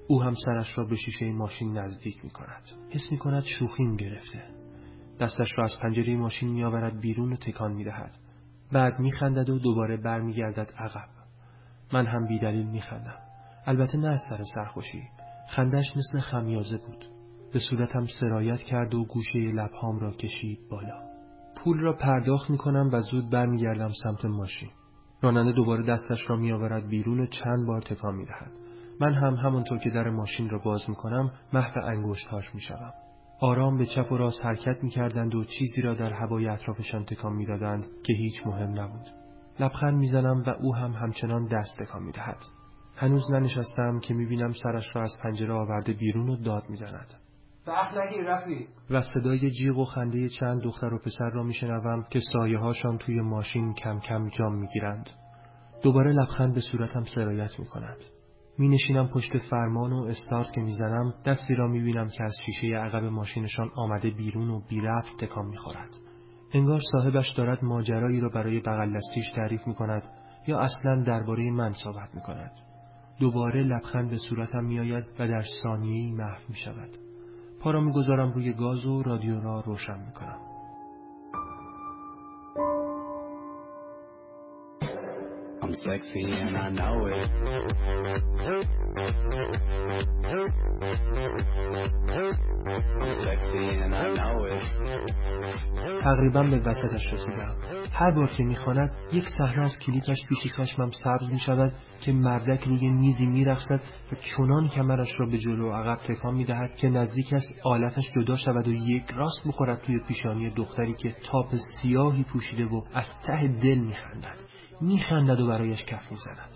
Speaker 2: او هم سرش را به شیشه ماشین نزدیک می‌کند. حس می‌کند شوخیم گرفته. دستش را از پنجره ماشین می‌آورد بیرون و تکان می‌دهد. بعد می‌خندد و دوباره برمیگردد عقب. من هم بی‌دلیل می‌خندم. البته نه از سر سرخوشی. خندش مثل خمیازه بود. به صورتم سرایت کرد و گوشه لب‌هام را کشید بالا. پول را پرداخت می‌کنم و زود برمیگردم سمت ماشین. راننده دوباره دستش را می‌آورد بیرون و چند بار تکان می‌دهد. من هم همونطور که در ماشین را باز می‌کنم محو انگشت‌هاش می‌شوم. آرام به چپ و راست حرکت می‌کردند و چیزی را در هوای اطرافشان تکان می‌دادند که هیچ مهم نبود. لبخند می‌زنم و او هم همچنان دست تکان می‌دهد. هنوز ننشستم که می‌بینم سرش را از پنجره آورده بیرون و داد می‌زند.
Speaker 7: سخت نگیر رفیق.
Speaker 2: و صدای جیغ و خنده چند دختر و پسر را می‌شنوم که سایه‌هاشان توی ماشین کم کم جام می‌گیرند. دوباره لبخند به صورتم سرایت می‌کند. می‌نشینم پشت فرمان و استارت که می‌زنم دستی را می‌بینم که از شیشه عقب ماشینشان آمده بیرون و بی رفت تکان می‌خورد. انگار صاحبش دارد ماجرایی را برای بغل دستیش تعریف می‌کند یا اصلاً درباره من صحبت می‌کند. دوباره لبخند به صورتم می‌آید و در ثانیه‌ای محو می‌شود. پا را می‌گذارم روی گاز و رادیو را روشن می‌کنم.
Speaker 8: I'm sexy and I know it. I'm sexy and I know it.
Speaker 2: تقریبا به وسطش رسیدم. هر بار که میخواند یک صحنه از کلیپش پیش چشمم سبز میشود که مردک روی میزی میرقصد و چنان کمرش را به جلو و عقب تکان میدهد که نزدیک است آلتش جدا شود و یک راست بخورد توی پیشانی دختری که تاپ سیاهی پوشیده و از ته دل میخندد و برایش کف میزند.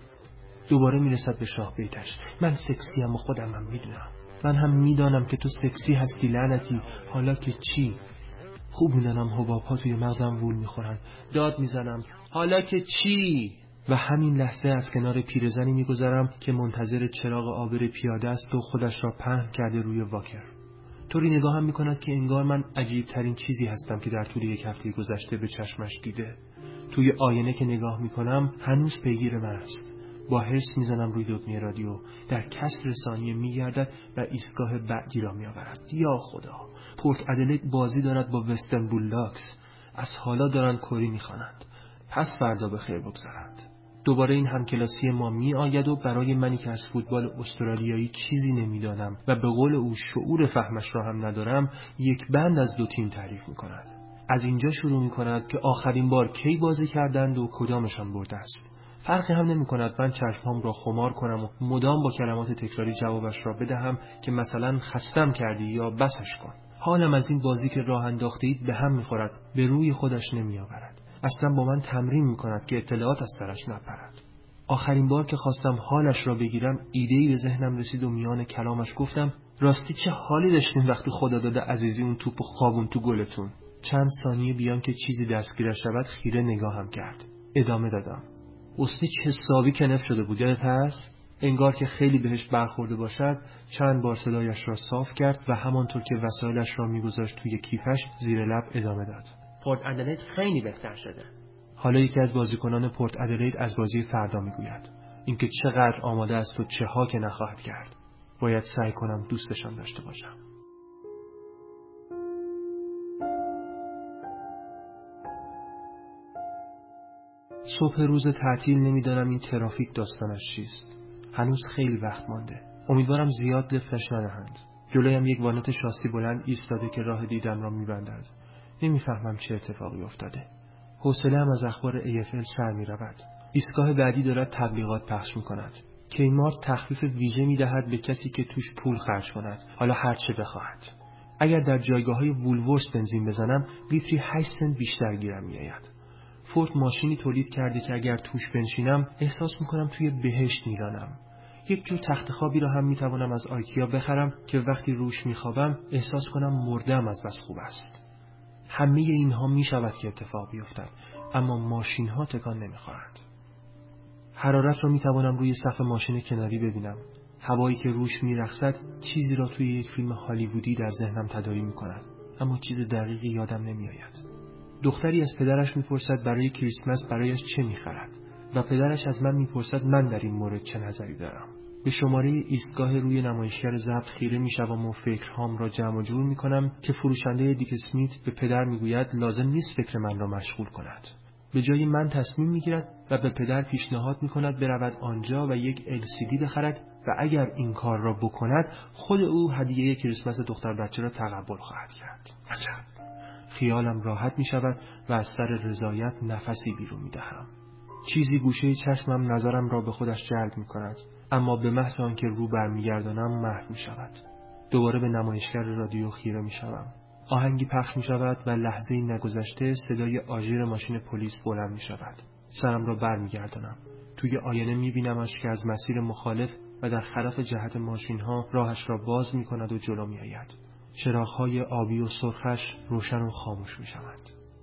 Speaker 2: دوباره میرسد به شاه بیتش. من سکسیم و خودم هم میدونم. من هم میدانم که تو سکسی هستی لعنتی. حالا که چی؟ خوب میدانم حباب‌ها توی مغزم وول میخورن. داد میزنم حالا که چی؟ و همین لحظه از کنار پیرزنی میگذرم که منتظر چراغ عابر پیاده است و خودش را پهن کرده روی واکر. طوری نگاهم میکند که انگار من عجیب ترین چیزی هستم که در طول یک هفته گذشته به چشمش دیده. توی آینه که نگاه میکنم هنوز پیگیر من است. با حرص میزنم روی دکمه رادیو. در کسر ثانیه میگردد و ایستگاه بعدی را میآورد. یا خدا، پورت ادلید بازی دارد با وسترن بولاکس. از حالا دارند کوری میخوانند. پس فردا به خیر بگذرند. دوباره این همکلاسی ما می آید و برای منی که از فوتبال استرالیایی چیزی نمیدانم و به قول او شعور فهمش را هم ندارم، یک بند از دو تیم تعریف میکند. از اینجا شروع میکند که آخرین بار کی بازی کردند و کدامشان برده است. فرقی هم نمی کند من چشمام را خمار کنم و مدام با کلمات تکراری جوابش را بدهم که مثلا خستم کردی یا بسش کن. حالم از این بازی که راه انداخته اید به هم میخورد، به روی خودش نمی آورد. اصلا با من تمرین میکند که اطلاعات از سرش نپرد. آخرین بار که خواستم حالش را بگیرم ایده‌ای به ذهنم رسید و میان کلامش گفتم راستی چه حالی داشتین وقتی خدا داده عزیزی اون توپو خوابون تو گلتون. چند ثانیه بیان که چیزی دستگیرش شود خیره نگاهم کرد. ادامه دادم. اسمی چه حسابی کنف شده بود یادت هست؟ انگار که خیلی بهش برخورده باشد چند بار صدایش را صاف کرد و همانطور که وسایلش را میگذاشت توی کیفش زیر لب ادامه داد. پورت ادلید خیلی بهتر شده. حالا یکی از بازیکنان پورت ادلید از بازی فردا میگوید. اینکه چقدر آماده است و چه ها که نخواهد کرد. باید سعی کنم دوستشان داشته باشم. صبح روز تعطیل نمیدانم این ترافیک داستانش چیست. هنوز خیلی وقت مانده. امیدوارم زیاد لفتش ندهند. جلویم یک وانت شاسی بلند ایستاده که راه دیدن را میبندد. نمیفهمم چه اتفاقی افتاده. حوصله‌ام از اخبار AFL سر میرود. ایستگاه بعدی دارد تبلیغات پخش میکند. کیمارت تخفیف ویژه میدهد به کسی که توش پول خرج کند، حالا هر چه بخواهد. اگر در جایگاه‌های وولورس بنزین بزنم لیتری 8 سنت بیشتر گیرم میآید. فورد ماشینی تولید کرده که اگر توش بنشینم احساس میکنم توی بهشت میرانم. یک جور تخت خوابی را هم میتوانم از آیکیا بخرم که وقتی روش میخوابم احساس کنم مردم از بس خوب است. همه اینها میشود که اتفاق بیفتد، اما ماشین ها تکان نمیخورند. حرارت را میتوانم روی صف ماشین کناری ببینم. هوایی که روش میرقصد چیزی را توی یک فیلم هالیوودی در ذهنم تداعی میکند، اما چیز دقیقی یادم نمیآید. دختری از پدرش میپرسد برای کریسمس برایش چه میخرد و پدرش از من میپرسد من در این مورد چه نظری دارم. به شماره ایستگاه روی نمایشگر ضبط خیره میشوم و فکرهام را جمع و جور میکنم که فروشنده دیک اسمیت به پدر میگوید لازم نیست فکر من را مشغول کند. به جای من تصمیم میگیرد و به پدر پیشنهاد میکند برود آنجا و یک LCD بخرد و اگر این کار را بکند خود او هدیه کریسمس دختر بچه را تقبل خواهد کرد. عجب. خیالم راحت میشود و از سر رضایت نفسی بیرون میدهم. چیزی گوشه چشمم نظرم را به خودش جلب میکند، اما به محض آنکه رو برمیگردانم محو میشود. دوباره به نمایشگر رادیو خیره میشوم. آهنگی پخش میشود و لحظه‌ای نگذشته صدای آژیر ماشین پلیس بلند میشود. سرم را برمیگردانم. توی آینه میبینمش که از مسیر مخالف و در خلاف جهت ماشین‌ها راهش را باز میکند و جلو میآید. چراغ‌های آبی و سرخش روشن و خاموش میشوند.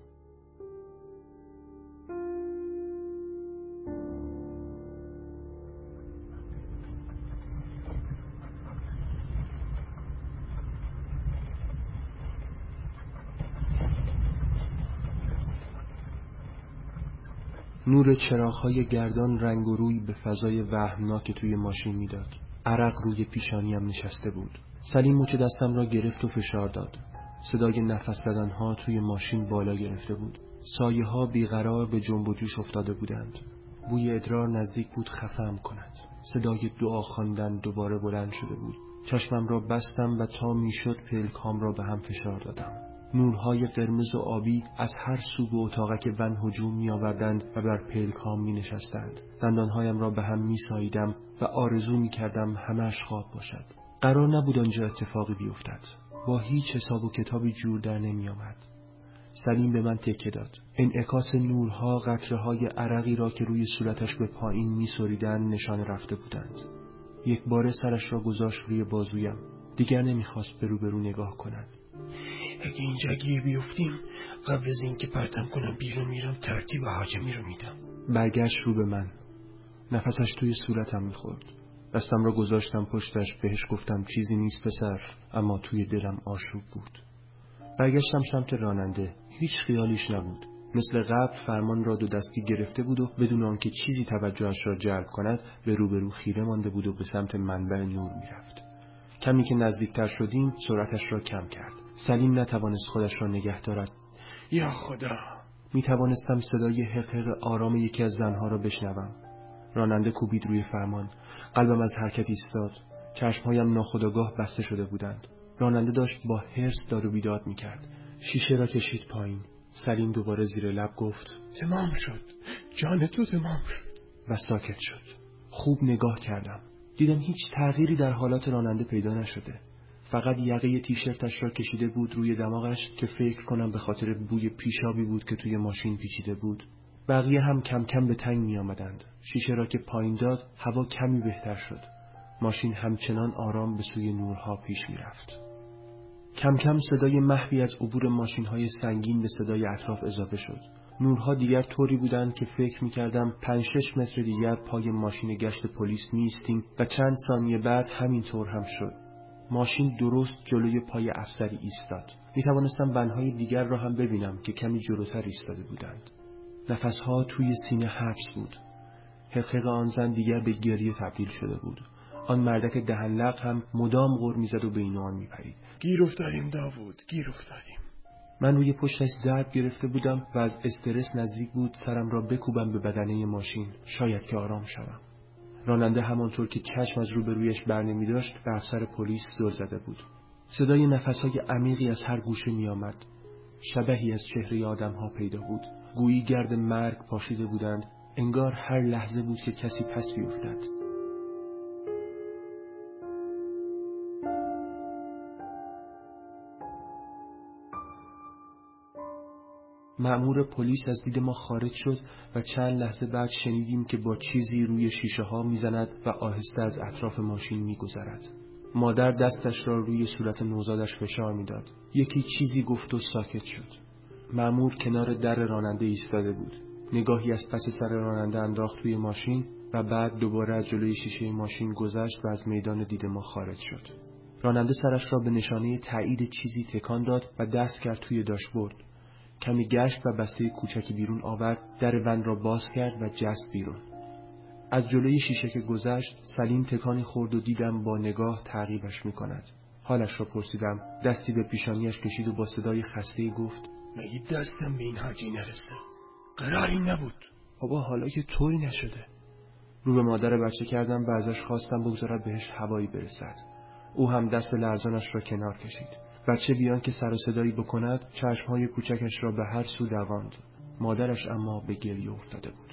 Speaker 2: نور چراغ‌های گردان رنگ و روی به فضای وهمناک توی ماشین میداد. عرق روی پیشانیم نشسته بود. سلیم مچ دستم را گرفت و فشار داد. صدای نفس زدن‌ها توی ماشین بالا گرفته بود. سایه‌ها بیقرار به جنب و جوش افتاده بودند. بوی ادرار نزدیک بود خفم کند. صدای دعا خواندن دوباره بلند شده بود. چشمم را بستم و تا میشد پلکام را به هم فشار دادم. نورهای قرمز و آبی از هر سو به اتاقک ون هجوم می آوردند و بر پلکام می نشستند. دندانهایم را به هم می ساییدم و آرزو می کردم همش خواب باشد. قرار نبود آنجا اتفاقی بیفتد. با هیچ حساب و کتابی جور در نمی آمد. سلیم به من تکه داد. انعکاس نورها قطره‌های عرقی را که روی صورتش به پایین می سریدند نشانه رفته بودند. یک باره سرش را گذاشت روی بازویم. دیگر نمیخواست به روبرو نگاه کند.
Speaker 6: اگه اینجا گیر بیفتیم قبل از اینکه پرتم کنم بیرون میرم ترتیب حاجمی رو میدم.
Speaker 2: برگشت رو به من. نفسش توی صورتم میخورد. دستم را گذاشتم پشتش، بهش گفتم چیزی نیست پسر، اما توی دلم آشوب بود. برگشتم سمت راننده. هیچ خیالیش نبود. مثل قبل فرمان را دو دستی گرفته بود و بدون آنکه چیزی توجهش را جلب کند به روبرو خیره مانده بود و به سمت منبع نور میرفت. کمی که نزدیکتر شدیم سرعتش را کم کرد. سلیم نتوانست خودش را نگه دارد.
Speaker 6: یا خدا!
Speaker 2: می توانستم صدای حقیق آرام یکی از زنها را بشنوم. راننده کوبید روی فرمان. قلبم از حرکت ایستاد. چشمهایم ناخودآگاه بسته شده بودند. راننده داشت با حرص داد و بیداد می کرد. شیشه را کشید پایین. سلیم دوباره زیر لب گفت
Speaker 6: تمام شد. جان تو تمام شد.
Speaker 2: و ساکت شد. خوب نگاه کردم. دیدم هیچ تغییری در حالات راننده پیدا نشده. فقط یقه تیشرتش را کشیده بود روی دماغش که فکر کنم به خاطر بوی پیشابی بود که توی ماشین پیچیده بود. بقیه هم کم کم به تنگ می آمدند. شیشه را که پایین داد هوا کمی بهتر شد. ماشین همچنان آرام به سوی نورها پیش می رفت. کم کم صدای محوی از عبور ماشین‌های سنگین به صدای اطراف اضافه شد. نورها دیگر طوری بودند که فکر می‌کردم 5-6 متر دیگر پای ماشین گشت پلیس می‌ایستیم و چند ثانیه بعد همین طور هم شد. ماشین درست جلوی پای افسری ایستاد. می‌توانستم ونهای دیگر را هم ببینم که کمی جلوتر ایستاده بودند. نفس‌ها توی سینه حبس بود. حقیق آن زن دیگر به گریه تبدیل شده بود. آن مردک دهن‌لق هم مدام غر می‌زد و بین آن می‌پرید.
Speaker 6: گیر افتادیم داوود، گیر افتادیم.
Speaker 2: من روی پشتش ضرب گرفته بودم و از استرس نزدیک بود سرم را بکوبم به بدنه ماشین، شاید که آرام شوم. راننده همانطور که چشم از روبرویش برنمی داشت به افسر پلیس زل زده بود. صدای نفس‌های عمیقی از هر گوشه می آمد. شبحی از چهره آدم‌ها پیدا بود. گویی گرد مرگ پاشیده بودند. انگار هر لحظه بود که کسی پس بیفتد. مأمور پلیس از دید ما خارج شد و چند لحظه بعد شنیدیم که با چیزی روی شیشه ها میزند و آهسته از اطراف ماشین میگذرد. مادر دستش را روی صورت نوزادش فشار میداد. یکی چیزی گفت و ساکت شد. مأمور کنار در راننده ایستاده بود. نگاهی از پس سر راننده انداخت توی ماشین و بعد دوباره از جلوی شیشه ماشین گذشت و از میدان دید ما خارج شد. راننده سرش را به نشانه تایید چیزی تکان داد و دست کرد توی داشبورد. کمی گشت و بسته کوچکی بیرون آورد، در ون را باز کرد و جست بیرون. از جلوی شیشه که گذشت سلیم تکانی خورد و دیدم با نگاه تعقیبش می‌کند. حالش را پرسیدم. دستی به پیشانیش کشید و با صدای خسته‌ای گفت:
Speaker 6: مگه دستم به این حاجی نرسه؟ قراری نبود.
Speaker 2: بابا حالا که طوری نشده. رو به مادر بچه کردم و ازش خواستم بگذارد بهش هوایی برسد. او هم دست لرزانش را کنار کشید. بچه بیان که سر و صدایی بکند چشمهای کوچکش را به هر سو دواند. مادرش اما به گریه افتاده بود.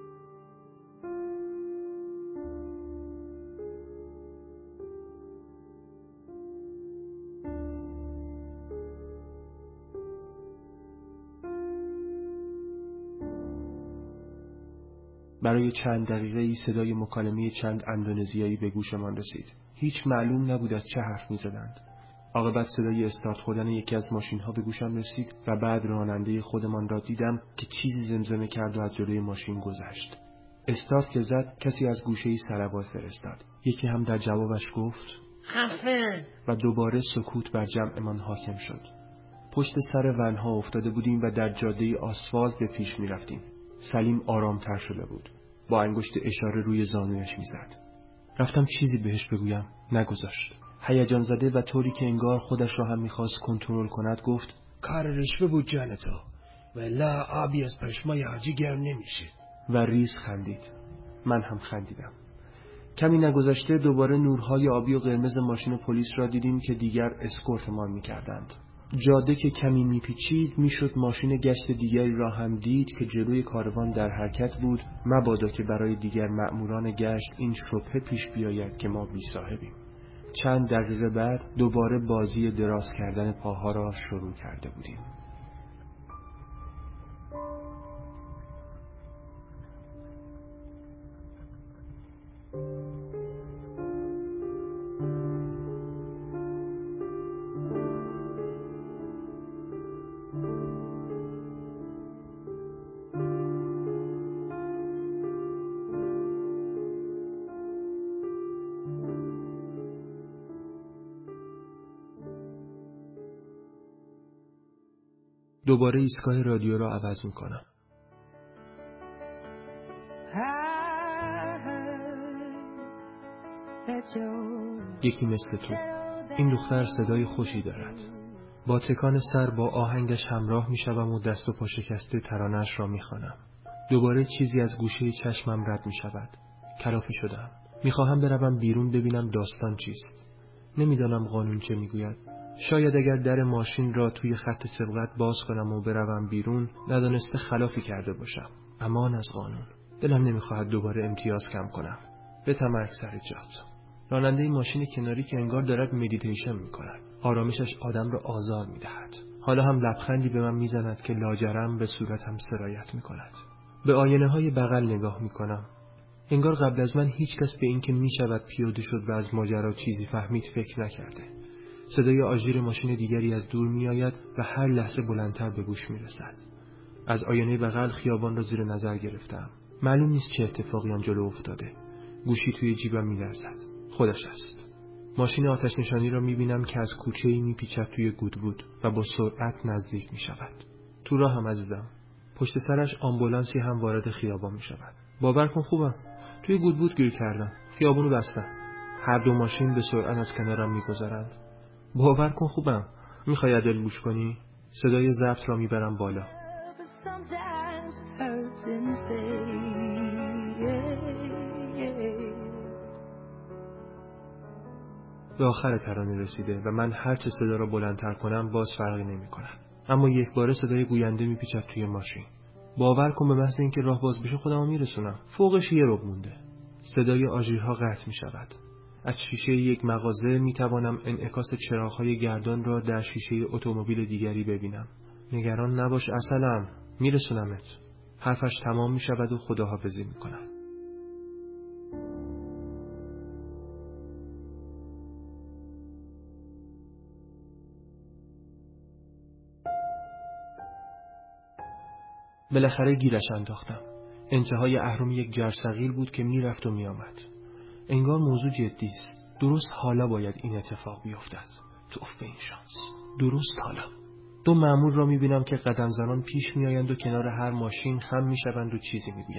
Speaker 2: برای چند دقیقه‌ای صدای مکالمه چند اندونزیایی به گوشمان رسید. هیچ معلوم نبود از چه حرف می‌زدند. عاقبت صدای استارت خوردن یکی از ماشین‌ها به گوشم رسید و بعد راننده خودمان را دیدم که چیزی زمزمه کرد و از جلوی ماشین گذشت. استارت که زد کسی از گوشه‌ای صلوات فرستاد. یکی هم در جوابش گفت
Speaker 5: خفه.
Speaker 2: و دوباره سکوت بر جمعمان حاکم شد. پشت سر ونها افتاده بودیم و در جاده آسفالت به پیش می‌رفتیم. سلیم آرامتر شده بود. با انگشت اشاره روی زانویش میزد. رفتم چیزی بهش بگویم، نگذاشت. هیجان زده و طوری که انگار خودش را هم میخواست کنترل کند گفت:
Speaker 6: کار رشوه بود جانتو، ولی آبی از پشمای حاجی گرم نمیشه.
Speaker 2: و ریز خندید. من هم خندیدم. کمی نگذشته دوباره نورهای آبی و قرمز ماشین پلیس را دیدیم که دیگر اسکورتمان میکردند. جاده که کمی میپیچید میشد ماشین گشت دیگری را هم دید که جلوی کاروان در حرکت بود، مبادا که برای دیگر مأموران گشت این شبهه پیش بیاید که ما بی صاحبیم. چند دقیقه بعد دوباره بازی دراز کردن پاها را شروع کرده بودیم. دوباره ایستگاه رادیو را عوض میکنم. یکی مثل تو. این دختر صدای خوشی دارد. با تکان سر با آهنگش همراه میشوم و دست و پا شکسته ترانه‌اش را میخوانم. دوباره چیزی از گوشه چشمم رد میشود. کلافه شدم. میخواهم بروم بیرون ببینم داستان چیست. نمیدانم قانون چه میگوید. شاید اگر در ماشین را توی خط سبقت باز کنم و بروم بیرون ندانسته خلافی کرده باشم. امان از قانون. دلم نمیخواهد دوباره امتیاز کم کنم. بتم سر جات. راننده ماشین کناری که انگار دارد مدیتیشن میکند. آرامشش آدم را آزار میدهد. حالا هم لبخندی به من میزند که لاجرم به صورتم سرایت میکند. به آینه های بغل نگاه میکنم. انگار قبل از من هیچ کس به این که میشود پیاده شد و از ماجرا چیزی فهمید فکر نکرده. صدای آژیر ماشین دیگری از دور می آید و هر لحظه بلندتر به گوش می رسد. از آینه بغل خیابان را زیر نظر گرفتم. معلوم نیست چه اتفاقی آن جلو افتاده. گوشی توی جیبم می لرزد. خودش است. ماشین آتش نشانی را می بینم که از کوچه‌ای می پیچد توی گودبود و با سرعت نزدیک می شود. تو راه هم عزیزم. پشت سرش آمبولانسی هم وارد خیابان می شود. باور کن خوبم. توی گودبود گیر کردم. خیابونو بستم. هر دو ماشین به سرعت از کنارم می گذرند. باور کن خوبم. میخوای دل گوش کنی؟ صدای ضبط را میبرم بالا. به آخر ترانه رسیده و من هر چه صدا را بلندتر کنم باز فرقی نمی کند. اما یک باره صدای گوینده میپیچد توی ماشین. باور کن به محض اینکه راه باز بشه خودمو میرسونم. فوقش یه ربع مونده. صدای آژیرها قطع میشود. از شیشه یک مغازه می توانم انعکاس چراغ‌های گردان را در شیشه اتومبیل دیگری ببینم. نگران نباش عسلم، میرسونمت. حرفش تمام می شود و خداحافظی می کنم. بالاخره گیرش انداختم. انتهای اهرم یک جرثقیل بود که میرفت و میآمد. انگار موضوع جدی است. درست حالا باید این اتفاق بیفتد. توف به این شانس. درست حالا. دو مأمور را میبینم که قدم زنان پیش میآیند و کنار هر ماشین خم میشوند و چیزی میگویند.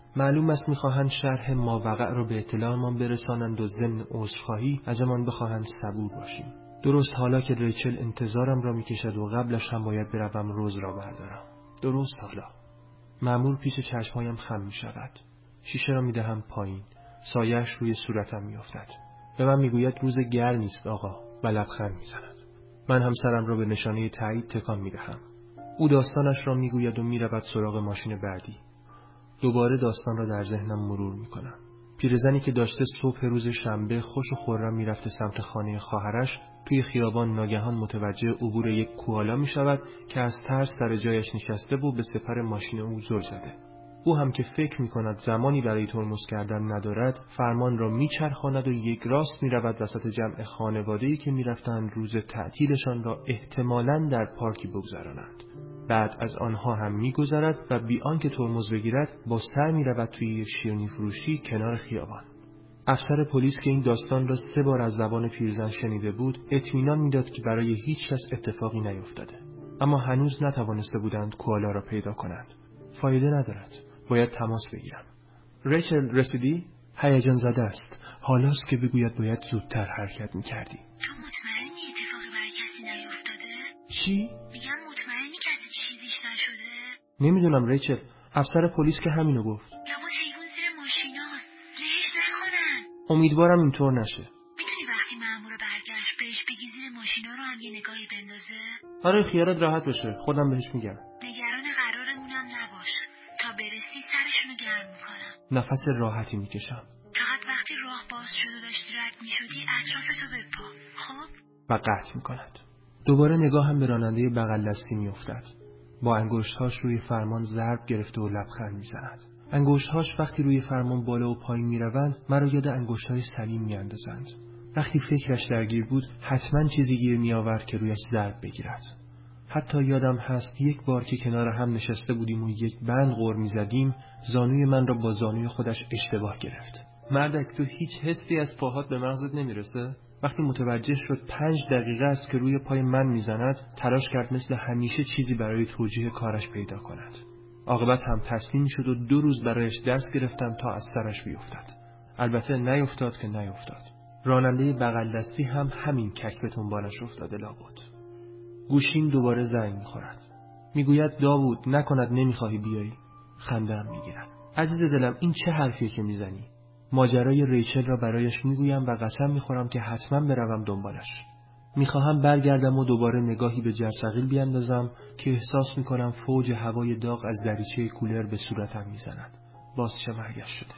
Speaker 2: معلوم است میخواهند شرح ماوقع را به اطلاعمان برسانند و ضمن عذرخواهی ازمان بخواهند صبور باشیم. درست حالا که ریچل انتظارم را میکشد و قبلش هم باید بروم روز را بردارم. درست حالا. مأمور پیش چشمهایم خم میشود. شیشه را میدهم پایین. سایه‌اش روی صورتم میافتد. به من میگوید روز گرمی است آقا و لبخند میزند. من هم سرم را به نشانه تایید تکان میدهم. او داستانش را میگوید و میرود سراغ ماشین بعدی. دوباره داستان را در ذهنم مرور میکنم. پیرزنی که داشته صبح روز شنبه خوش و خرم میرفته سمت خانه خواهرش، توی خیابان ناگهان متوجه عبور یک کوالا میشود که از ترس سر جایش نشسته و به سپر ماشین او زل زده. او هم که فکر میکند زمانی برای ترمز کردن ندارد، فرمان را میچرخاند و یک راست میرود وسط جمع خانواده‌ای که میرفتند روز تعطیلشان را احتمالاً در پارکی بگذرانند. بعد از آنها هم میگذرد و بی آنکه ترمز بگیرد با سر میرود توی یک شیرینی فروشی کنار خیابان. افسر پلیس که این داستان را 3 بار از زبان پیرزن شنیده بود، اطمینان میداد که برای هیچ کس اتفاقی نیفتاده. اما هنوز نتوانسته بودند کوالا را پیدا کنند. فایده ندارد. باید تماس بگیرم. ریچل رسیدی؟ هیجان زده است. حالاست که بگوید باید زودتر حرکت میکردی.
Speaker 4: تو مطمئنی اتفاقی برای کسی نیفتاده؟
Speaker 2: چی؟
Speaker 4: میگم مطمئنی کسی چیزیش نشده؟
Speaker 2: نمیدونم ریچل. افسر پلیس که همینو گفت.
Speaker 4: لابد حیوان زیر ماشیناست. لهش نکنن.
Speaker 2: امیدوارم اینطور نشه.
Speaker 4: میتونی وقتی مأمور برگشت بهش بگی زیر ماشینا رو هم یه نگاهی بندازه؟
Speaker 2: آره خیالت راحت باشه. خودم بهش میگم.
Speaker 4: نگران قرارمونم نباش. تا برسی سرشونو گرم میکنم.
Speaker 2: نفس راحتی میکشم.
Speaker 4: فقط وقتی راه باز شد و داشتی رد میشدی اطرافتو بپا. خب؟
Speaker 2: و قطع میکند. دوباره نگاهم به راننده بغل دستی میافتد. با انگشت‌هاش روی فرمان ضرب گرفته و لبخند میزند. انگشت‌هاش وقتی روی فرمان بالا و پایین میروند مرا یاد انگشت‌های سلیم میاندازند. وقتی فکرش درگیر بود حتما چیزی گیر میآورد که رویش ضرب بگیرد. حتی یادم هست یک بار که کنار هم نشسته بودیم و یک بند غر میزدیم، زانوی من را با زانوی خودش اشتباه گرفت. مردک تو هیچ حسی از پاهات به مغزت نمیرسه؟ وقتی متوجه شد 5 دقیقه است که روی پای من میزند، تلاش کرد مثل همیشه چیزی برای توجیه کارش پیدا کند. عاقبت هم تسلیم شد و 2 روز برایش دست گرفتم تا از سرش بیفتد. البته نیفتاد که نیفتاد. راننده بغل دستی هم همین کک به دنبالش افتاده لابد. گوشیم دوباره زنگ میخورد. میگوید داوود نکند نمیخواهی بیایی. خنده‌ام میگیرد. عزیز دلم این چه حرفیه که میزنی؟ ماجرای ریچل را برایش میگویم و قسم میخورم که حتما بروم دنبالش. میخواهم برگردم و دوباره نگاهی به جرثقیل بیاندازم که احساس میکنم فوج هوای داغ از دریچه کولر به صورتم میزند. باز چه مرگش شده.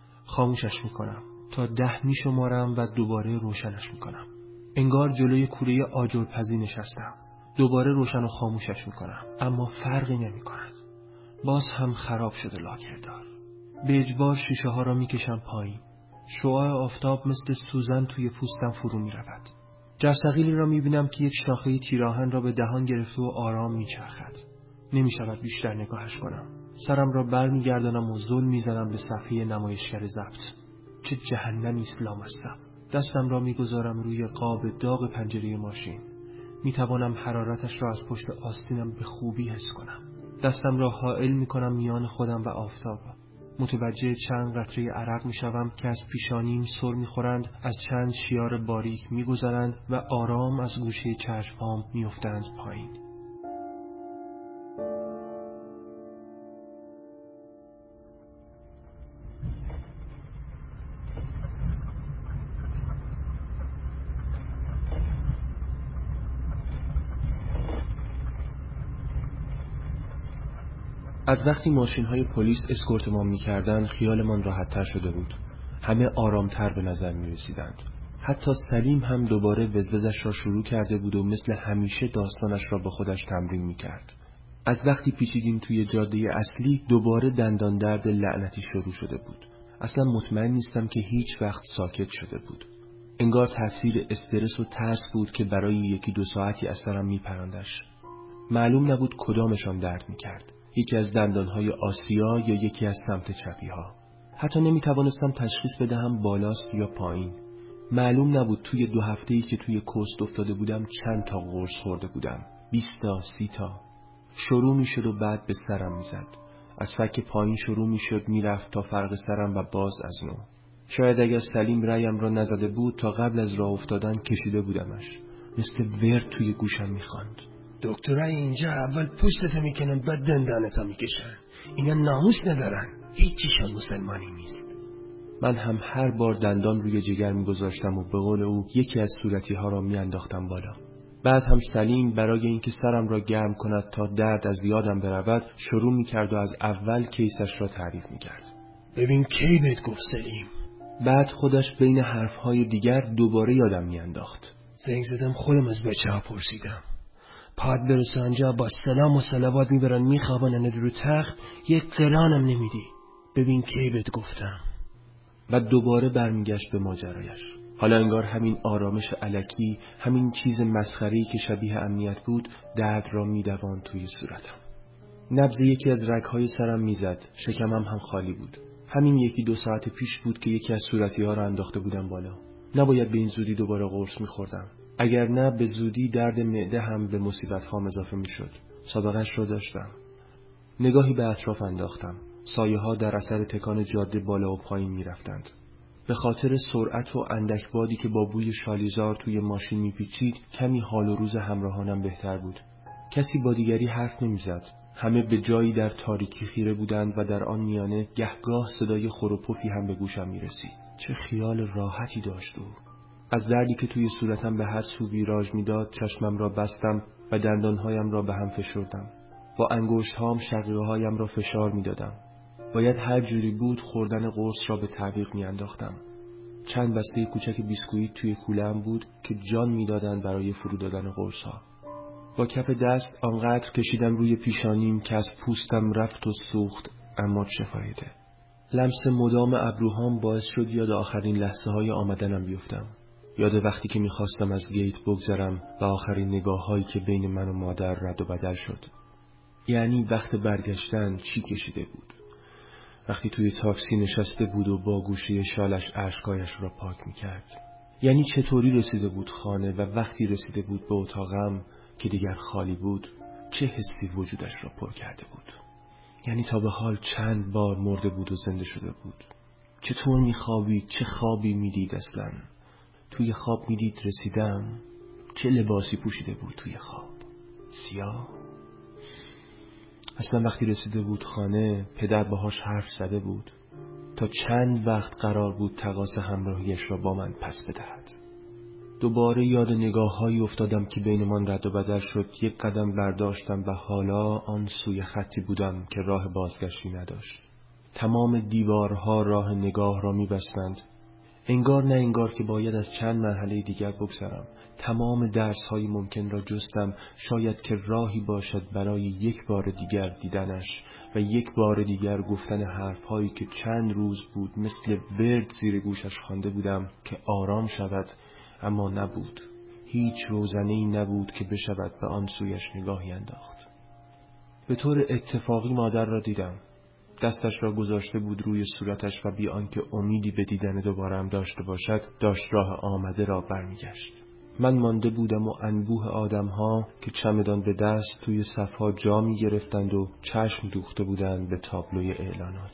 Speaker 2: خاموشش میکنم تا 10 میشمارم و دوباره روشنش میکنم. انگار جلوی کوره آجرپزی نشستم. دوباره روشن و خاموشش میکنم اما فرقی نمیکند. باز هم خراب شده لاکردار. به اجبار شیشه ها را میکشم پایین. شعاع آفتاب مثل سوزن توی پوستم فرو میرود. جرثقیلی را میبینم که یک شاخه تیراهن را به دهان گرفته و آرام میچرخد. نمیشود بیشتر نگاهش کنم. سرم را برمیگردانم و زل میزنم به صفحه نمایشگر ضبط. چه جهنمی اسلام هستم. دستم را میگذارم روی قاب داغ پنجره ماشین. میتوانم حرارتش را از پشت آستینم به خوبی حس کنم. دستم را حائل میکنم میان خودم و آفتاب. متوجه چند قطره عرق میشوم که از پیشانیم سر میخورند، از چند شیار باریک میگذرند و آرام از گوشه چشمام میافتند پایین. از وقتی ماشین‌های پلیس اسکورتمان می‌کردند خیالمان راحت‌تر شده بود. همه آرام‌تر به نظر می‌رسیدند. حتی سلیم هم دوباره وزوزش را شروع کرده بود و مثل همیشه داستانش را با خودش تمرین می‌کرد. از وقتی پیچیدیم توی جاده اصلی دوباره دندان درد لعنتی شروع شده بود. اصلا مطمئن نیستم که هیچ وقت ساکت شده بود. انگار تاثیر استرس و ترس بود که برای 1-2 ساعتی از سرم می‌پراندش. معلوم نبود کدامشان درد می‌کرد. یکی از دندانهای آسیا یا یکی از سمت چپی‌ها. حتی نمی‌توانستم تشخیص بدهم بالاست یا پایین. معلوم نبود توی 2 هفته‌ای که توی کوست افتاده بودم چند تا قرص خورده بودم. 20 تا 30 تا. شروع می‌شد و بعد به سرم می‌زد. از فک پایین شروع میشد میرفت تا فرق سرم و باز از نو. شاید اگر سلیم رأیم را نزده بود تا قبل از راه افتادن کشیده بودمش. مثل ورد توی گوشم میخواند.
Speaker 6: دکترای اینجا اول پوستتو میکنن بعد دندانتو میکشن. اینا ناموس ندارن. هیچیشان مسلمانی نیست.
Speaker 2: من هم هر بار دندان روی جگر میگذاشتم و به قول او یکی از صورتی ها را میانداختم بالا. بعد هم سلیم برای اینکه سرم را گرم کند تا درد از یادم برود شروع میکرد و از اول کیسش را تعریف میکرد.
Speaker 6: ببین کی بهت گفت سلیم.
Speaker 2: بعد خودش بین حرفهای دیگر دوباره یادم میانداخت.
Speaker 6: زنگ زدم خودم از بچه ها پرسیدم. پاد برسه آنجا با سلام و صلوات میبرن میخوابانند رو تخت، یک قرانم نمیدی. ببین کی بهت گفتم.
Speaker 2: و دوباره برمیگشت به ماجرایش. حالا انگار همین آرامش الکی، همین چیز مسخره‌ای که شبیه امنیت بود، درد را میدواند توی صورتم. نبض یکی از رگ‌های سرم میزد، شکمم هم خالی بود. همین 1-2 ساعت پیش بود که یکی از صورتی‌ها را انداخته بودم بالا. نباید به این زودی دوباره قرص می‌خوردم. اگر نه به زودی درد معده هم به مصیبت‌هام اضافه می‌شد. سابقه‌اش را داشتم. نگاهی به اطراف انداختم. سایه‌ها در اثر تکان جاده بالا و پایین می‌رفتند. به خاطر سرعت و اندک بادی که با بوی شالیزار توی ماشین می‌پیچید، کمی حال و روز همراهانم بهتر بود. کسی با دیگری حرف نمی‌زد. همه به جایی در تاریکی خیره بودند و در آن میانه گهگاه صدای خور و پفی هم به گوشم می‌رسید. چه خیال راحتی داشت او. از دردی که توی صورتم به هر سو ویراژ می‌داد چشمم را بستم و دندانهایم را به هم فشردم. با انگشت‌هام شقیقه‌هایم را فشار می‌دادم. باید هر جوری بود خوردن قرص را به تعویق می‌انداختم. چند بسته کوچک بیسکویت توی کوله‌ام بود که جان می‌دادند برای فرو دادن قرص‌ها. با کف دست آنقدر کشیدم روی پیشانیم که از پوستم رفت و سوخت، اما چه فایده. لمس مدام ابروهام باعث شد یاد آخرین لحظه‌های آمدنم بیفتم. یاد وقتی که می‌خواستم از گیت بگذرم و آخرین نگاه‌هایی که بین من و مادر رد و بدل شد. یعنی وقت برگشتن چی کشیده بود. وقتی توی تاکسی نشسته بود و با گوشه شالش اشکایش را پاک می‌کرد. یعنی چطوری رسیده بود خانه و وقتی رسیده بود به اتاقم که دیگر خالی بود چه حسی وجودش را پر کرده بود. یعنی تا به حال چند بار مرده بود و زنده شده بود. چطور می‌خوابید، چه خوابی می‌دید اصلاً. توی خواب می‌دید رسیدم. چه لباسی پوشیده بود توی خواب؟ سیاه. اصلا وقتی رسیده بود خانه پدر باهاش حرف زده بود. تا چند وقت قرار بود تقاضا همراهیش را با من پس بدهد. دوباره یاد نگاه‌هایی افتادم که بینمان رد و بدل شد. یک قدم برداشتم و حالا آن سوی خطی بودم که راه بازگشتی نداشت. تمام دیوارها راه نگاه را می‌بستند. انگار نه انگار که باید از چند مرحله دیگر بگذرم. تمام درس‌های ممکن را جستم، شاید که راهی باشد برای یک بار دیگر دیدنش و یک بار دیگر گفتن حرف‌هایی که چند روز بود مثل ورد زیر گوشش خوانده بودم که آرام شود، اما نبود. هیچ روزنه‌ای نبود که بشود به آن سویش نگاهی انداخت. به طور اتفاقی مادر را دیدم. دستش را گذاشته بود روی صورتش و بی آنکه امیدی به دیدن دوبارم داشته باشد داشت راه آمده را برمیگشت. من مانده بودم و انبوه آدم‌ها که چمدان به دست توی صف‌ها جا می گرفتند و چشم دوخته بودند به تابلوی اعلانات.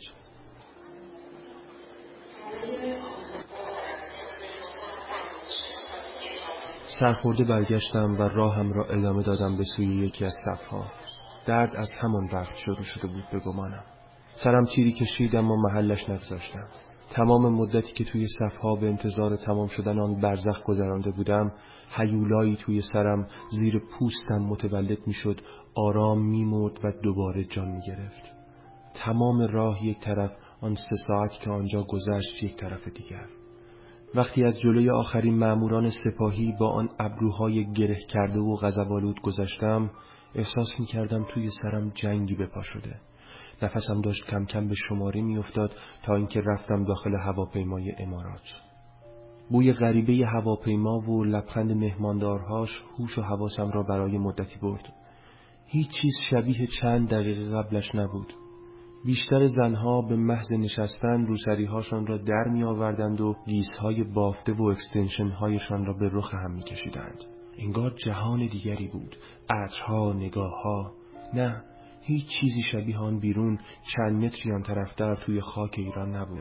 Speaker 2: سرخورده برگشتم و راهم را ادامه دادم به سوی یکی از صف‌ها. درد از همان وقت شروع شده بود به گمانم. سرم تیری کشید اما محلش نگذاشتم. تمام مدتی که توی صف‌ها به انتظار تمام شدن آن برزخ گذرانده بودم، هیولایی توی سرم زیر پوستم متولد میشد، آرام میمرد و دوباره جان میگرفت. تمام راه یک طرف، آن 3 ساعت که آنجا گذشت یک طرف دیگر. وقتی از جلوی آخرین ماموران سپاهی با آن ابروهای گره کرده و غضب‌آلود گذشتم، احساس می‌کردم توی سرم جنگی به پا شده. نفسم داشت کم کم به شماری می‌افتاد تا اینکه رفتم داخل هواپیمای امارات. بوی غریبه هواپیما و لبخند مهماندارهاش هوش و حواسم را برای مدتی برد. هیچ چیز شبیه چند دقیقه قبلش نبود. بیشتر زنها به محض نشستن روسری‌هاشان را در می‌آوردند و گیس‌های بافته و اکستنشن‌هایشان را به رخ هم می‌کشیدند. انگار جهان دیگری بود. عطرها، نگاه‌ها. نه، هیچ چیزی شبیه آن بیرون چند متری آن طرفتر توی خاک ایران نبود.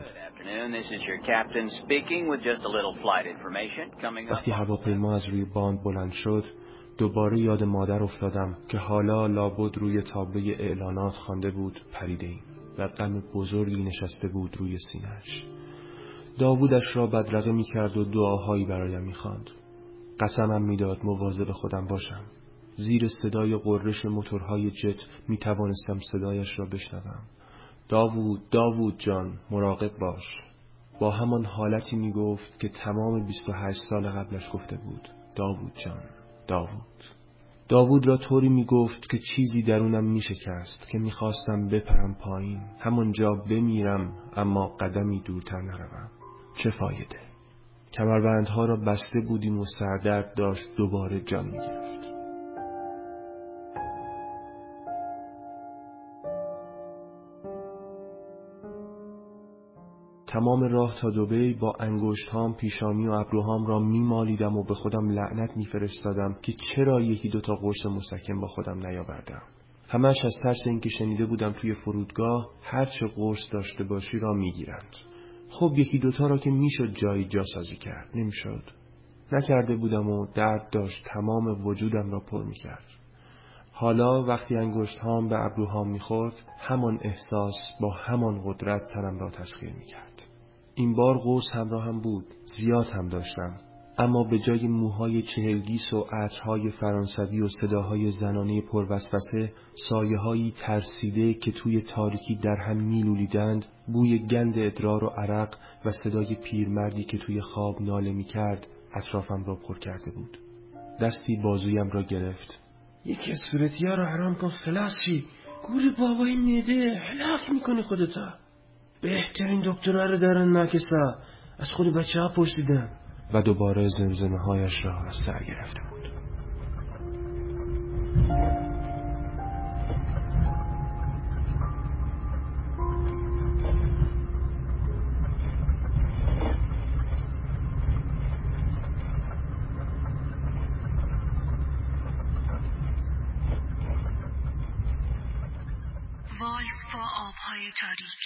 Speaker 2: وقتی هواپیما از روی باند بلند شد، دوباره یاد مادر افتادم که حالا لابد روی تابلوی اعلانات خوانده بود پریده‌ایم و غم بزرگی نشسته بود روی سینه‌اش. داوودش را بدرقه می‌کرد و دعاهایی برایم می‌خواند. قسمم می‌داد مواظب خودم باشم. زیر صدای غرش موتورهای جت می‌توانستم صدایش را بشنوم. داوود جان، مراقب باش. با همان حالتی می‌گفت که تمام 28 سال قبلش گفته بود. داوود جان، داوود را طوری می‌گفت که چیزی درونم می‌شکست که می‌خواستم بپرم پایین، همانجا بمیرم اما قدمی دورتر نروم. چه فایده؟ کمربندها را بسته بودیم و سردرد داشت دوباره جان می‌گرفت. تمام راه تا دبی با انگشت‌هام پیشانی و ابروهام را می‌مالیدم و به خودم لعنت می‌فرستادم که چرا یکی دو تا قرص مسکن با خودم نیاوردم. همش از ترس اینکه شنیده بودم توی فرودگاه هر چه قرص داشته باشی را می‌گیرند. خب یکی دوتا را که میشد جایی جاسازی کرد، نمیشد. نکرده بودم و درد داشت تمام وجودم را پر می‌کرد. حالا وقتی انگشت‌هام به ابروهام می‌خورد، همان احساس با همان قدرت تنم را تسخیر می‌کرد. این بار قرص همراهم بود، زیاد هم داشتم، اما به جای موهای چهلگیس و عطرهای فرانسوی و صداهای زنانه پروسوسه، سایه‌هایی ترسیده که توی تاریکی در هم میلولیدند، بوی گند ادرار و عرق و صدای پیرمردی که توی خواب ناله می‌کرد اطرافم را پر کرده بود. دستی بازویم را گرفت.
Speaker 6: یکی از صورتی‌ها رو حرام کن خلاص شی. گوری بابای میده هلاک میکنی خودتا. بهترین دکترها رو دارن ناکسا. از خود بچه ها پرسیدن.
Speaker 2: و دوباره زمزمه هایش را از سر گرفته بود.
Speaker 4: والس با آبهای تاریک.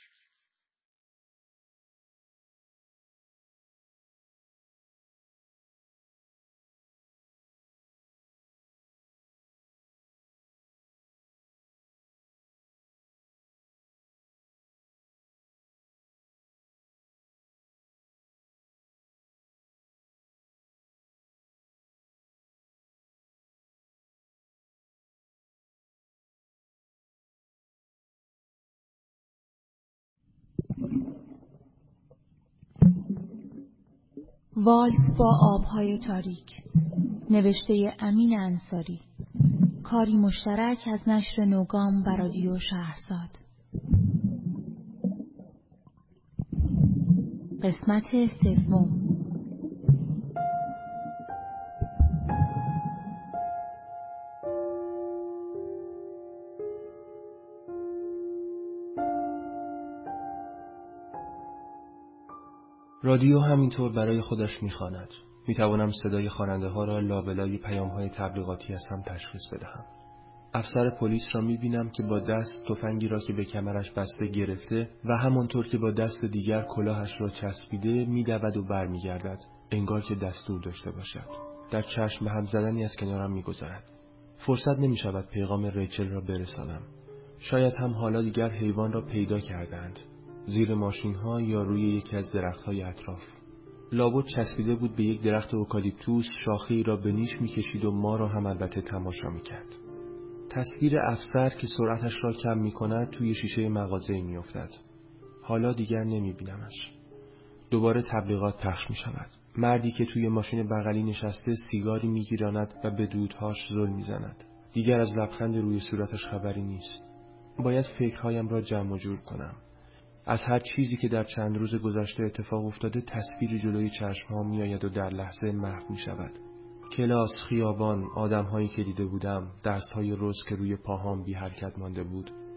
Speaker 1: والس با آبهای تاریک، نوشته امین انصاری، کاری مشترک از نشر نوگام و رادیو شهرزاد. قسمت سوم.
Speaker 2: رادیو همینطور برای خودش میخواند. میتوانم صدای خواننده ها را لابلای پیام های تبلیغاتی از هم تشخیص بدهم. افسر پلیس را میبینم که با دست تفنگی را که به کمرش بسته گرفته و همانطور که با دست دیگر کلاهش را چسبیده میدود و برمیگردد، انگار که دستور داشته باشد. در چشم به هم زدنی از کنارم میگذرد. فرصت نمیشود پیغام ریچل را برسانم. شاید هم حالا دیگر حیوان را پیدا کردند، زیر ماشین ها یا روی یکی از درخت های اطراف. لابد چسبیده بود به یک درخت اوکالیپتوس، شاخه‌ای را به نیش میکشید و ما را هم البته تماشا میکرد. تصویر افسر که سرعتش را کم میکند توی شیشه مغازه میافتد. حالا دیگر نمیبینمش. دوباره تبلیغات پخش میشود. مردی که توی ماشین بغلی نشسته سیگاری میگیراند و به دودهاش زل میزند. دیگر از لبخند روی صورتش خبری نیست. باید فکرهایم را جمع و جور کنم. از هر چیزی که در چند روز گذشته اتفاق افتاده تصویری جلوی چشم‌ها میآید و در لحظه محو می‌شود. کلاس، خیابان، آدم‌هایی که دیده بودم، دست‌های رز که روی پاهام بی حرکت مانده بود،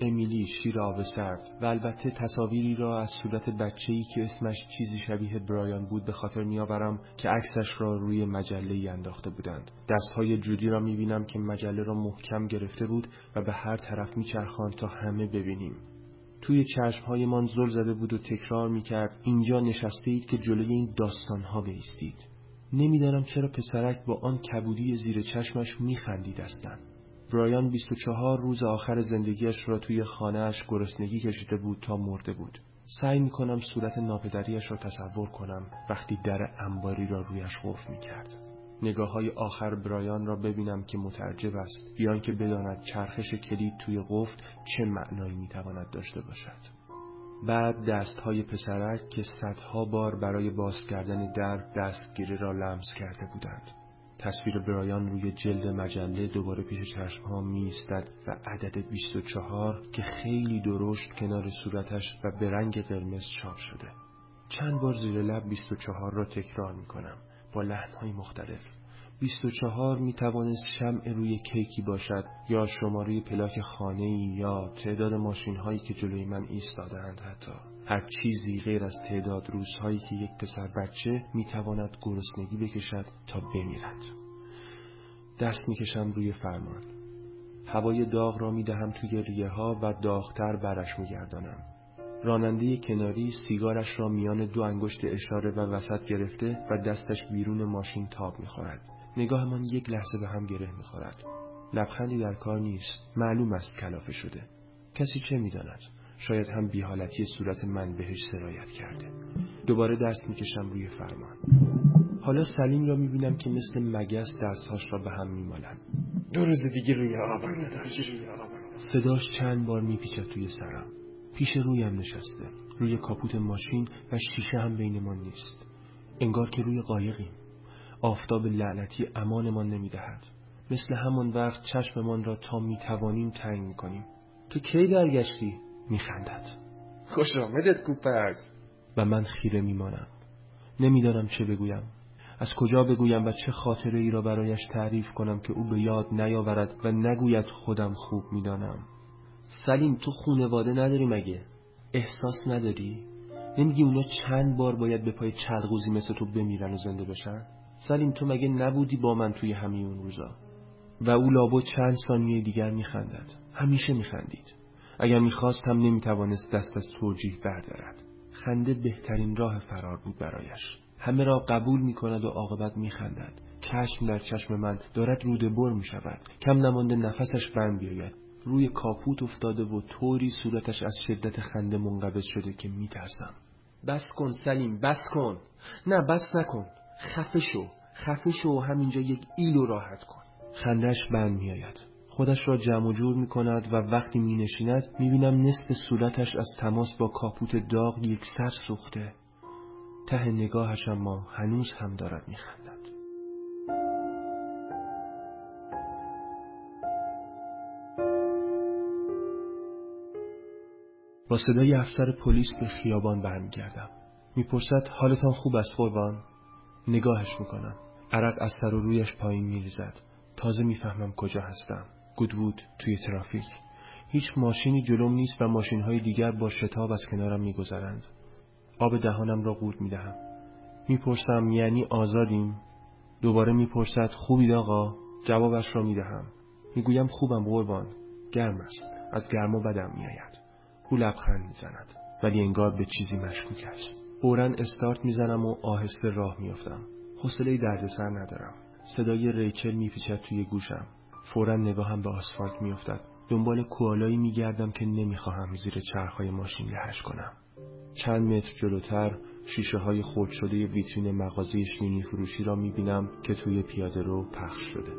Speaker 2: امیلی شیر آب سرد و البته تصاویری را از صورت بچه‌ای که اسمش چیزی شبیه برایان بود به خاطر میآورم که عکسش را روی مجله‌ای انداخته بودند. دستهای جودی را می‌بینم که مجله را محکم گرفته بود و به هر طرف می‌چرخاند تا همه ببینیم. توی چشم‌هایمان زل زده بود و تکرار می‌کرد اینجا نشسته اید که جلوی این داستان‌ها بایستید. نمی‌دانم چرا پسرک با آن کبودی زیر چشمش می‌خندید اصلاً. برایان 24 روز آخر زندگیش را توی خانه‌اش گرسنگی کشیده بود تا مرده بود. سعی می‌کنم صورت ناپدریش را تصور کنم وقتی در انباری را رویش قفل می‌کرد. نگاه‌های آخر برایان را ببینم که متعجب است، بیان که بداند چرخش کلید توی قفل چه معنایی می‌تواند داشته باشد. بعد دست‌های پسرک که صدها بار برای باز کردن در دستگیری را لمس کرده بودند. تصویر برایان روی جلد مجله دوباره پیش چشم‌ها می‌ایستد و عدد 24 که خیلی درشت کنار صورتش و به رنگ قرمز چاپ شده. چند بار زیر لب 24 را تکرار می‌کنم با لحن‌های مختلف. 24 می‌توانست شمع روی کیکی باشد یا شماره پلاک خانه‌ای یا تعداد ماشین‌هایی که جلوی من ایستاده‌اند، حتی هر چیزی غیر از تعداد روزهایی که یک پسر بچه می‌تواند گرسنگی بکشد تا بمیرد. دست می‌کشم روی فرمان. هوای داغ را می‌دهم توی ریه‌ها و داغ‌تر برش می‌گردانم. راننده کناری سیگارش را میان دو انگشت اشاره و وسط گرفته و دستش بیرون ماشین تاب می‌خورد. نگاهمان یک لحظه به هم گره می‌خورد. لبخندی در کار نیست. معلوم است کلافه شده. کسی چه می‌داند؟ شاید هم بی‌حالتی صورت من بهش سرایت کرده. دوباره دست می‌کشم روی فرمان. حالا سلیم را می‌بینم که مثل مگس دستهاش را به هم می‌مالد.
Speaker 6: 2 روز دیگه روی آب.
Speaker 2: صداش چند بار می‌پیچد توی سرم. پیش رویم نشسته. روی کاپوت ماشین و شیشه هم بینمان نیست. انگار که روی قایقیم. آفتاب لعنتی امانمان نمی‌دهد. مثل همان وقت چشممان را تا می‌توانیم تنگ می‌کنیم. تو کی برگشتی؟ می‌خندد.
Speaker 6: خوش آمدید کوپرز.
Speaker 2: و من خیره می‌مانم. نمی‌دانم چه بگویم. از کجا بگویم و چه خاطره ای را برایش تعریف کنم که او به یاد نیاورد و نگوید خودم خوب می‌دانم. سلیم تو خونواده نداری مگه؟ احساس نداری؟ نمیگی اونا چند بار باید به پای چلغوزی مثل تو بمیرن و زنده بشن؟ سلیم تو مگه نبودی با من توی همین اون روزا؟ و او لابد چند ثانیه دیگر میخندد. همیشه میخندید. اگر میخواست هم نمیتوانست دست از توجیه بردارد. خنده بهترین راه فرار بود برایش. همه را قبول میکند و عاقبت میخندد. چشم در چشم من دارد روده بر میشود. کم نمانده نفسش بند بیاید. روی کاپوت افتاده و طوری صورتش از شدت خنده منقبض شده که میترسم. بس کن سلیم، بس کن. نه بس نکن. خفه شو و همینجا یک ایلو راحت کن. خندش بند میآید. خودش را جمع و جور میکند و وقتی مینشیند میبینم نصف صورتش از تماس با کاپوت داغ یک سر سوخته. ته نگاهش اما هنوز هم دارد میخندد. با صدای افسر پلیس به خیابان برمیگردم. میپرسد حالتان خوب است قربان؟ نگاهش میکنم. عرق از سر و رویش پایین میریزد. تازه میفهمم کجا هستم. گودوود توی ترافیک. هیچ ماشینی جلوم نیست و ماشین‌های دیگر با شتاب از کنارم میگذرند. آب دهانم را قورت میدهم. میپرسم یعنی آزادیم؟ دوباره میپرسد خوبید آقا؟ جوابش را میدهم. میگویم خوبم قربان. گرم است. از گرما بدم میآید. او لبخند میزند ولی انگار به چیزی مشکوک است. فوراً استارت میزنم و آهسته راه میافتم. حوصله دردسر ندارم. صدای ریچل میپیچد توی گوشم. فوراً نگاهم به آسفالت میافتد. دنبال کوالایی میگردم که نمیخواهم زیر چرخهای ماشین لهش کنم. چند متر جلوتر شیشه های خرد شده ویترین مغازه شیرینی فروشی را میبینم که توی پیاده رو پخش شده.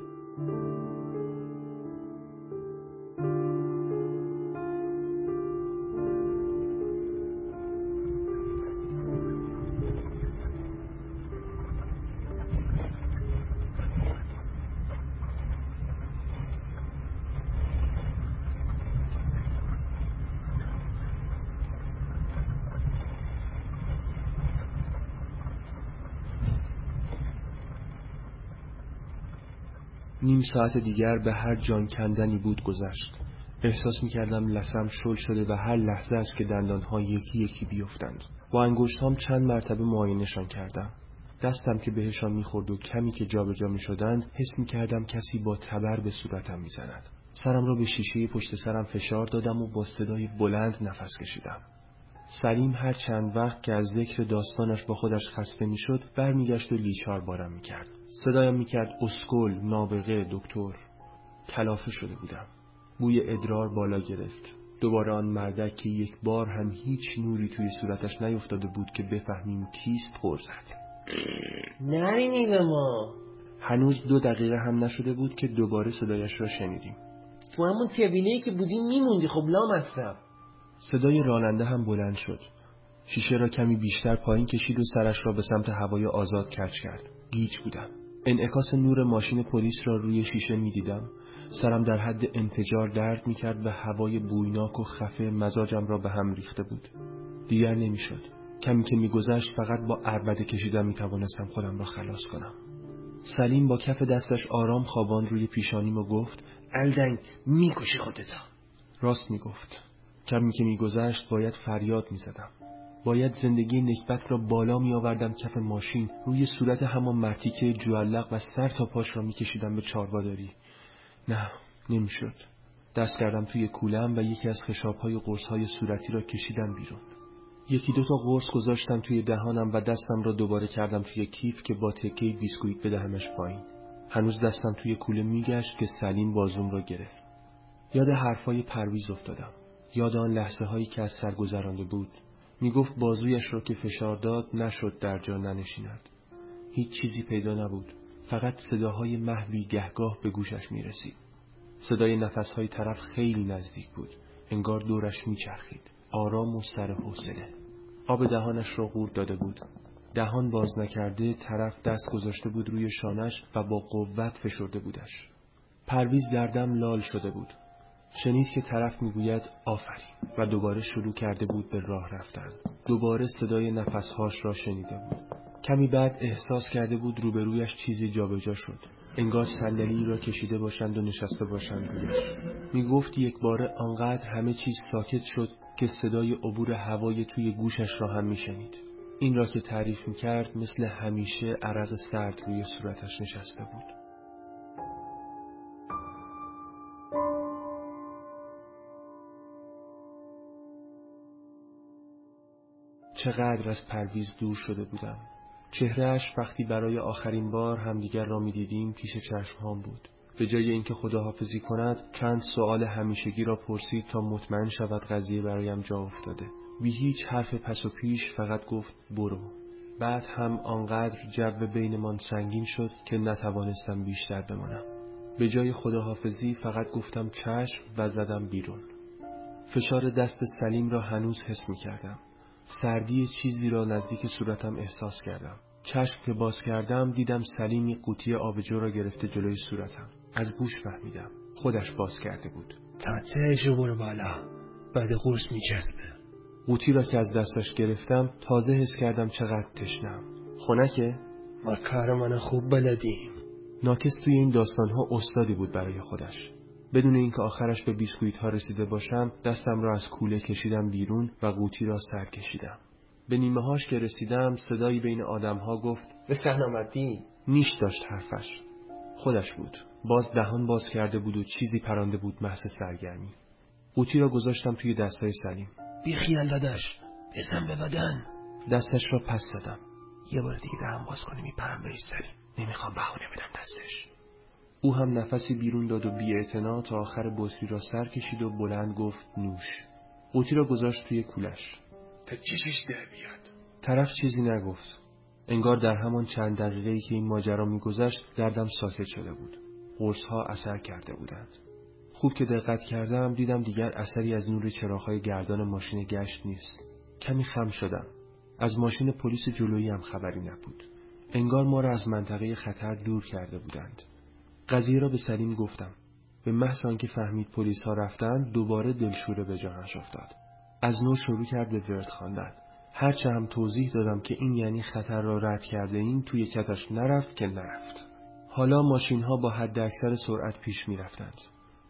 Speaker 2: نیم ساعت دیگر به هر جان کندنی بود گذشت. احساس می‌کردم لثه‌ام شل شده و هر لحظه است که دندان‌ها یکی یکی بیفتند. با انگشتام چند مرتبه معاینه‌شان کردم. دستم که بهشان می‌خورد و کمی که جابجا می‌شدند، حس می‌کردم کسی با تبر به صورتم می‌زند. سرم را به شیشه پشت سرم فشار دادم و با صدای بلند نفس کشیدم. سلیم هر چند وقت که از ذکر داستانش با خودش خسته می‌شد، برمیگشت و لیچار بارم می‌کرد. صدایم می‌کرد اسکل، نابغه، دکتر. کلافه شده بودم. بوی ادرار بالا گرفت. دوباره آن مردک که یک بار هم هیچ نوری توی صورتش نیفتاده بود که بفهمیم کیست غر زد.
Speaker 6: نرینی به ما.
Speaker 2: هنوز 2 دقیقه هم نشده بود که دوباره صدایش را شنیدیم.
Speaker 6: تو همون کبینه‌ای که بودیم میموندی، خب لامصب.
Speaker 2: صدای راننده هم بلند شد. شیشه را کمی بیشتر پایین کشید و سرش را به سمت هوای آزاد کج کرد. گیج بودم. انعکاس نور ماشین پلیس را روی شیشه می‌دیدم. سرم در حد انفجار درد می‌کرد و هوای بویناک و خفه مزاجم را به هم ریخته بود. دیگر نمی‌شد. کمی که می‌گذشت فقط با عربده کشیدن می‌توانستم خودم را خلاص کنم. سلیم با کف دستش آرام خواباند روی پیشانیم و گفت:
Speaker 6: الدنگ میکشی خودتا.
Speaker 2: راست میگفت. کمی که میگذشت باید فریاد میزدم. باید زندگی نکبت را بالا میآوردم کف ماشین، روی صورت همان مرتیکه جوالق و سر تا پاش را میکشیدم به چارباداری. نه، نمیشد. دست کردم توی کولم و یکی از خشاب‌های قرص‌های صورتی را کشیدم بیرون. 1-2 تا قرص گذاشتم توی دهانم و دستم را دوباره کردم توی کیف که با تکه بیسکویت بدهمش پایین. هنوز دستم توی کوله میگشت که سلیم بازوم را گرفت. یاد حرفای پرویز افتادم. یاد آن لحظه هایی که از سر گذرانده بود. میگفت بازویش را که فشار داد نشد در جا ننشیند. هیچ چیزی پیدا نبود. فقط صداهای محوی گهگاه به گوشش میرسید. صدای نفسهای طرف خیلی نزدیک بود. انگار دورش میچرخید. آرام و سر حوصله. آب دهانش را قورت داده بود. دهان باز نکرده طرف دست گذاشته بود روی شانش و با قوت فشرده بودش. پرویز دردم لال شده بود. شنید که طرف میگوید آفرین و دوباره شروع کرده بود به راه رفتن. دوباره صدای نفسهاش را شنیده بود. کمی بعد احساس کرده بود روبرویش چیزی جابجا شد. انگار صندلی را کشیده باشند و نشسته باشند رویش. میگفت یک باره آنقدر همه چیز ساکت شد که صدای عبور هوای توی گوشش را هم میشنید. این را که تعریف میکرد مثل همیشه عرق سرد روی صورتش نشسته بود. چقدر از پرویز دور شده بودم. چهرهش وقتی برای آخرین بار همدیگر را می‌دیدیم پیش چشمهام بود. به جای اینکه خداحافظی کند چند سوال همیشگی را پرسید تا مطمئن شود قضیه برایم جا افتاده. بی هیچ حرف پس و پیش فقط گفت برو. بعد هم آنقدر جو بینمان سنگین شد که نتوانستم بیشتر بمانم. به جای خداحافظی فقط گفتم چشم و زدم بیرون. فشار دست سلیم را هنوز حس می‌کردم. سردی چیزی را نزدیک صورتم احساس کردم. چشم که باز کردم دیدم سلیم یک قوطی آبجو را گرفته جلوی صورتم. از بوش فهمیدم. خودش باز کرده بود.
Speaker 6: تاتهشو برو بالا. بعد قرص میچسبه.
Speaker 2: قوطی را که از دستش گرفتم تازه حس کردم چقدر تشنم. خنکه؟
Speaker 6: ما کار منو خوب بلدیم.
Speaker 2: ناکس توی این داستانها استادی بود برای خودش. بدون اینکه آخرش به بیسکویت ها رسیده باشم دستم را از کوله کشیدم بیرون و قوطی را سر کشیدم. به نیمه هاش که رسیدم صدایی بین آدم ها گفت
Speaker 6: به صحنه آمدی؟
Speaker 2: نیش داشت حرفش. خودش بود. باز دهان باز کرده بود و چیزی پرانده بود محض سرگرمی. قوطی را گذاشتم توی دستای سلیم.
Speaker 6: بی خیال داداش. بزن به بدن.
Speaker 2: دستش را پس زدم.
Speaker 6: یه بار دیگه دهان باز کنی میپرم بهش سلیم. نمیخوام بهونه بدم دستش.
Speaker 2: او هم نفسی بیرون داد و بی‌اعتنا تا آخر بطری را سر کشید و بلند گفت نوش. قوطی را گذاشت توی کولش.
Speaker 6: تا چشش در بیاد.
Speaker 2: طرف چیزی نگفت. انگار در همان چند دقیقه‌ای که این ماجرا می‌گذشت دردم ساکت شده بود. قرص‌ها اثر کرده بودند. خوب که دقت کردم دیدم دیگر اثری از نور چراغ‌های گردان ماشین گشت نیست. کمی خم شدم. از ماشین پلیس جلویی هم خبری نبود. انگار ما را از منطقه خطر دور کرده بودند. قضیه را به سلیم گفتم. به محض آنکه فهمید پلیس ها رفتن دوباره دلشوره به جانش افتاد. از نو شروع کرد به ورد خواندن. هرچه هم توضیح دادم که این یعنی خطر را رد کرده این توی کتش نرفت که نرفت. حالا ماشین ها با حد اکثر سرعت پیش می رفتند.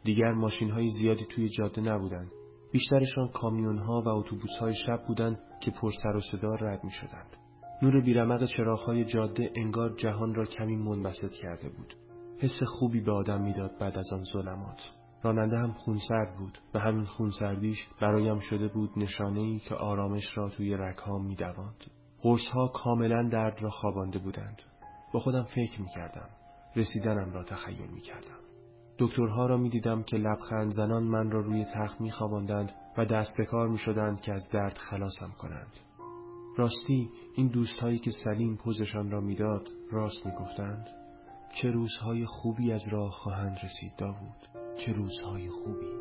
Speaker 2: دیگر ماشین‌های زیادی توی جاده نبودند. بیشترشان کامیون‌ها و اتوبوس‌های شب بودند که پر سر و صدا رد می‌شدند. نور بیرمق چراغ‌های جاده انگار جهان را کمی منبسط کرده بود. حس خوبی به آدم میداد بعد از آن ظلمات. راننده هم خونسرد بود و همین خونسردیش برایم شده بود نشانه‌ای که آرامش را توی رگ‌هام می‌دواند. قرص‌ها کاملاً درد را خوابانده بودند. با خودم فکر می‌کردم. رسیدنم را تخیل می‌کردم. دکترها را می‌دیدم که لبخند زنان من را روی تخت می‌خواباندند و دست به کار می‌شدند که از درد خلاصم کنند. راستی این دوست‌هایی که سلیم پوزشان را می‌داد راست می‌گفتند. چه روزهای خوبی از راه خواهند رسید داوود، چه روزهای خوبی.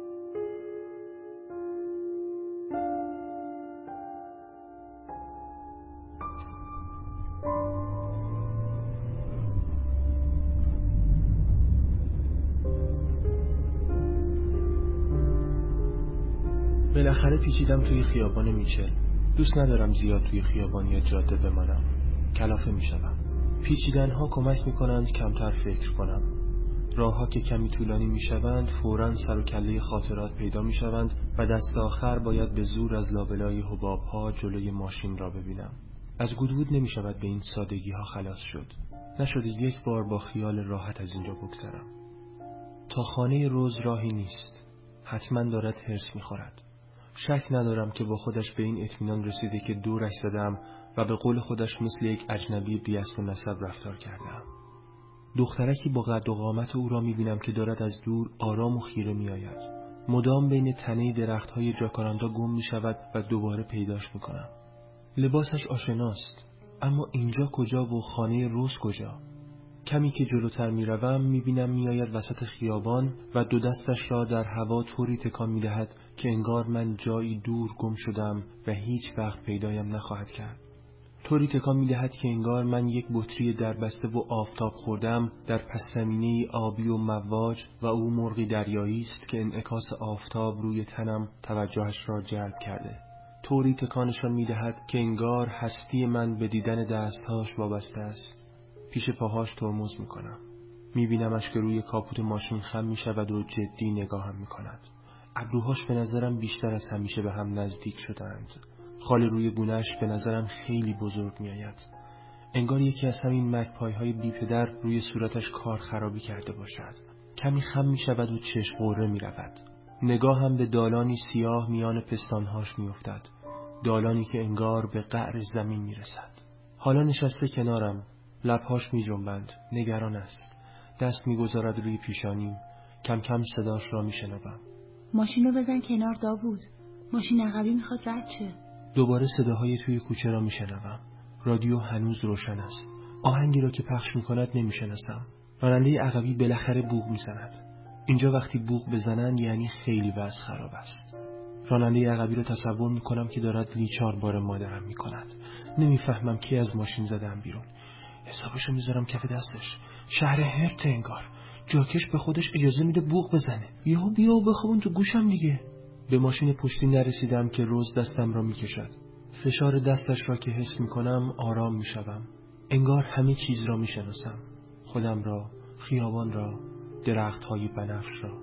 Speaker 2: بالاخره پیچیدم توی خیابان میچل. دوست ندارم زیاد توی خیابان یا جاده بمانم. کلافه میشم. پیچیدنها کمک میکنند کمتر فکر کنم. راهها که کمی طولانی میشوند فوراً سر و کله خاطرات پیدا میشوند و دست آخر باید به زور از لابلای حبابها جلوی ماشین را ببینم. از گدود نمیشود به این سادگی ها خلاص شد. نشده یک بار با خیال راحت از اینجا بگذرم. تا خانه روز راهی نیست. حتما دارد هرس میخورد. شک ندارم که با خودش به این اطمینان رسیده که دورش زدم و به قول خودش مثل یک اجنبی بی اصل و نسب رفتار کردم. دخترکی با قد و قامت او را می‌بینم که دارد از دور آرام و خیره می‌آید. مدام بین تنه درخت‌های جاکاراندا گم می‌شود و دوباره پیداش می‌کنم. لباسش آشناست، اما اینجا کجا و خانه روز کجا؟ کمی که جلوتر می‌روم می‌بینم می‌آید وسط خیابان و دو دستش را در هوا طوری تکان می‌دهد که انگار من جایی دور گم شدم و هیچ وقت پیدایم نخواهد کرد. طوری تکان می‌دهد که انگار من یک بطری دربسته و آفتاب خوردم در پس زمینه آبی و مواج و او مرغی دریایی است که انعکاس آفتاب روی تنم توجهش را جلب کرده. طوری تکانشان می‌دهد که انگار هستی من به دیدن دستهاش وابسته است. پیش پاهاش ترمز می‌کنم. می‌بینمش که روی کاپوت ماشین خم می‌شود و جدی نگاهم می‌کند. ابروهاش به نظرم بیشتر از همیشه به هم نزدیک شدند. خال روی گونه‌اش به نظرم خیلی بزرگ می‌آید. انگار یکی از همین مک‌پای‌های بی پدر روی صورتش کار خرابی کرده باشد. کمی خم می‌شود و چشم قره می‌رود. نگاهم به دالانی سیاه میان پستانهاش می‌افتد. دالانی که انگار به قعر زمین می‌رسد. حالا نشسته کنارم. لب‌هاش می‌جنبند. نگران است. دست می‌گذارد روی پیشانیم. کم کم صداش را می‌شنوم.
Speaker 1: ماشین رو بزن کنار داوود. ماشین عقبی میخواد رد شه.
Speaker 2: دوباره صداهای توی کوچه را میشنوم. رادیو هنوز روشن است. آهنگی را که پخش میکند نمیشناسم. راننده عقبی بالاخره بوق میزند. اینجا وقتی بوق بزنن یعنی خیلی وضع خراب است. راننده عقبی را تصور میکنم که دارد لیچار بار مادرم میکند. نمیفهمم کی از ماشین زدم بیرون. حسابشو میذارم کف دستش. شهر هرت انگار. جاکش به خودش اجازه میده بوق بزنه. بیا بخوابون تو گوشم دیگه. به ماشین پشتی نرسیدم که روز دستم را میکشد. فشار دستش را که حس میکنم آرام میشوم. انگار همه چیز را میشناسم. خودم را، خیابان را، درخت‌های بنفش را.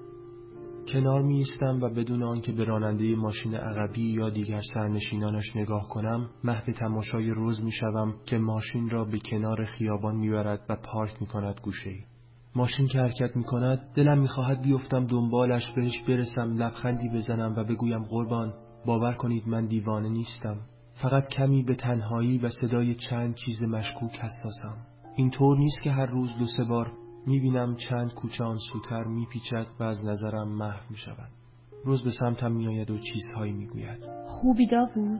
Speaker 2: کنار میایستم و بدون آنکه به راننده ماشین عقبی یا دیگر سرنشینانش نگاه کنم، محو تماشای روز میشوم که ماشین را به کنار خیابان میبرد و پارک میکند گوشه‌ای. ماشین که حرکت میکند دلم میخواهد بیفتم دنبالش بهش برسم، لبخندی بزنم و بگویم قربان باور کنید من دیوانه نیستم، فقط کمی به تنهایی و صدای چند چیز مشکوک حساسم. این طور نیست که هر روز 2-3 بار میبینم چند کوچه آن سوتر میپیچد و از نظرم محو میشود. روز به سمتم میآید و چیزهایی میگوید.
Speaker 1: خوبی داوود؟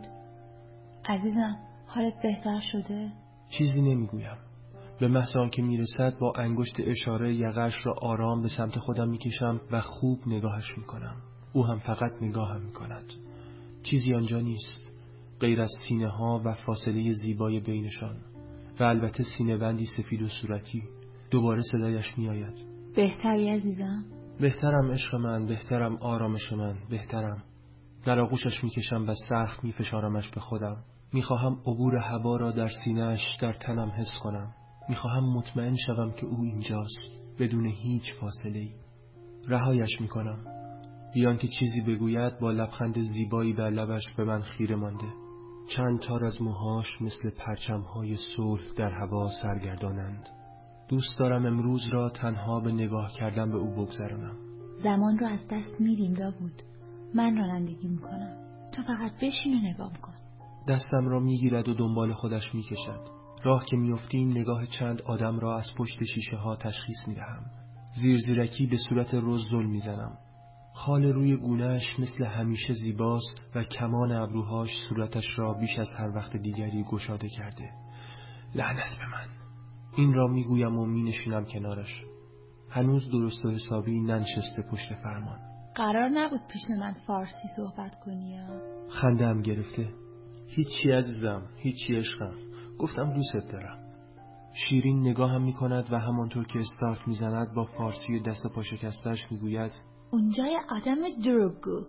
Speaker 1: عزیزم حالت بهتر شده؟
Speaker 2: چیزی نمیگویم. به محض آنکه میرسد با انگشت اشاره یقه‌اش را آرام به سمت خودم میکشم و خوب نگاهش میکنم. او هم فقط نگاهم میکند. چیزی آنجا نیست غیر از سینه ها و فاصله زیبای بینشان و البته سینه بندی سفید و صورتی. دوباره صدایش میآید.
Speaker 1: بهتری عزیزم؟
Speaker 2: بهترم عشق من، بهترم آرامش من، بهترم. در آغوشش میکشم و سخت میفشارمش به خودم. میخواهم عبور هوا را در سینه‌اش در تنم حس کنم. میخواهم مطمئن شوم که او اینجاست بدون هیچ فاصله‌ای. رهایش میکنم. بیان که چیزی بگوید با لبخند زیبایی بر لبش به من خیره مانده. چند تار از موهاش مثل پرچم‌های صلح در هوا سرگردانند. دوست دارم امروز را تنها به نگاه کردن به او بگذرانم.
Speaker 1: زمان رو از دست میدیم داوود. من رانندگی میکنم. تو فقط بشین و نگاه کن.
Speaker 2: دستم را میگیرد و دنبال خودش میکشد. راه که میافتیم نگاه چند آدم را از پشت شیشه ها تشخیص میدهم. زیرزیرکی به صورت رز زل میزنم. خال روی گونه‌اش مثل همیشه زیباست و کمان ابروهاش صورتش را بیش از هر وقت دیگری گشاده کرده. لعنت به من. این را میگویم و مینشینم کنارش. هنوز درست و حسابی ننشسته پشت فرمان.
Speaker 1: قرار نبود پیش من فارسی صحبت کنی یا؟
Speaker 2: خنده‌ام گرفته. هیچی عزیزم، هیچی عشقم. گفتم دوست دارم. شیرین نگاهم میکند و همانطور که استارت میزند با فارسی دست پا شکسته‌اش میگوید
Speaker 1: اونجای آدم دروغگو.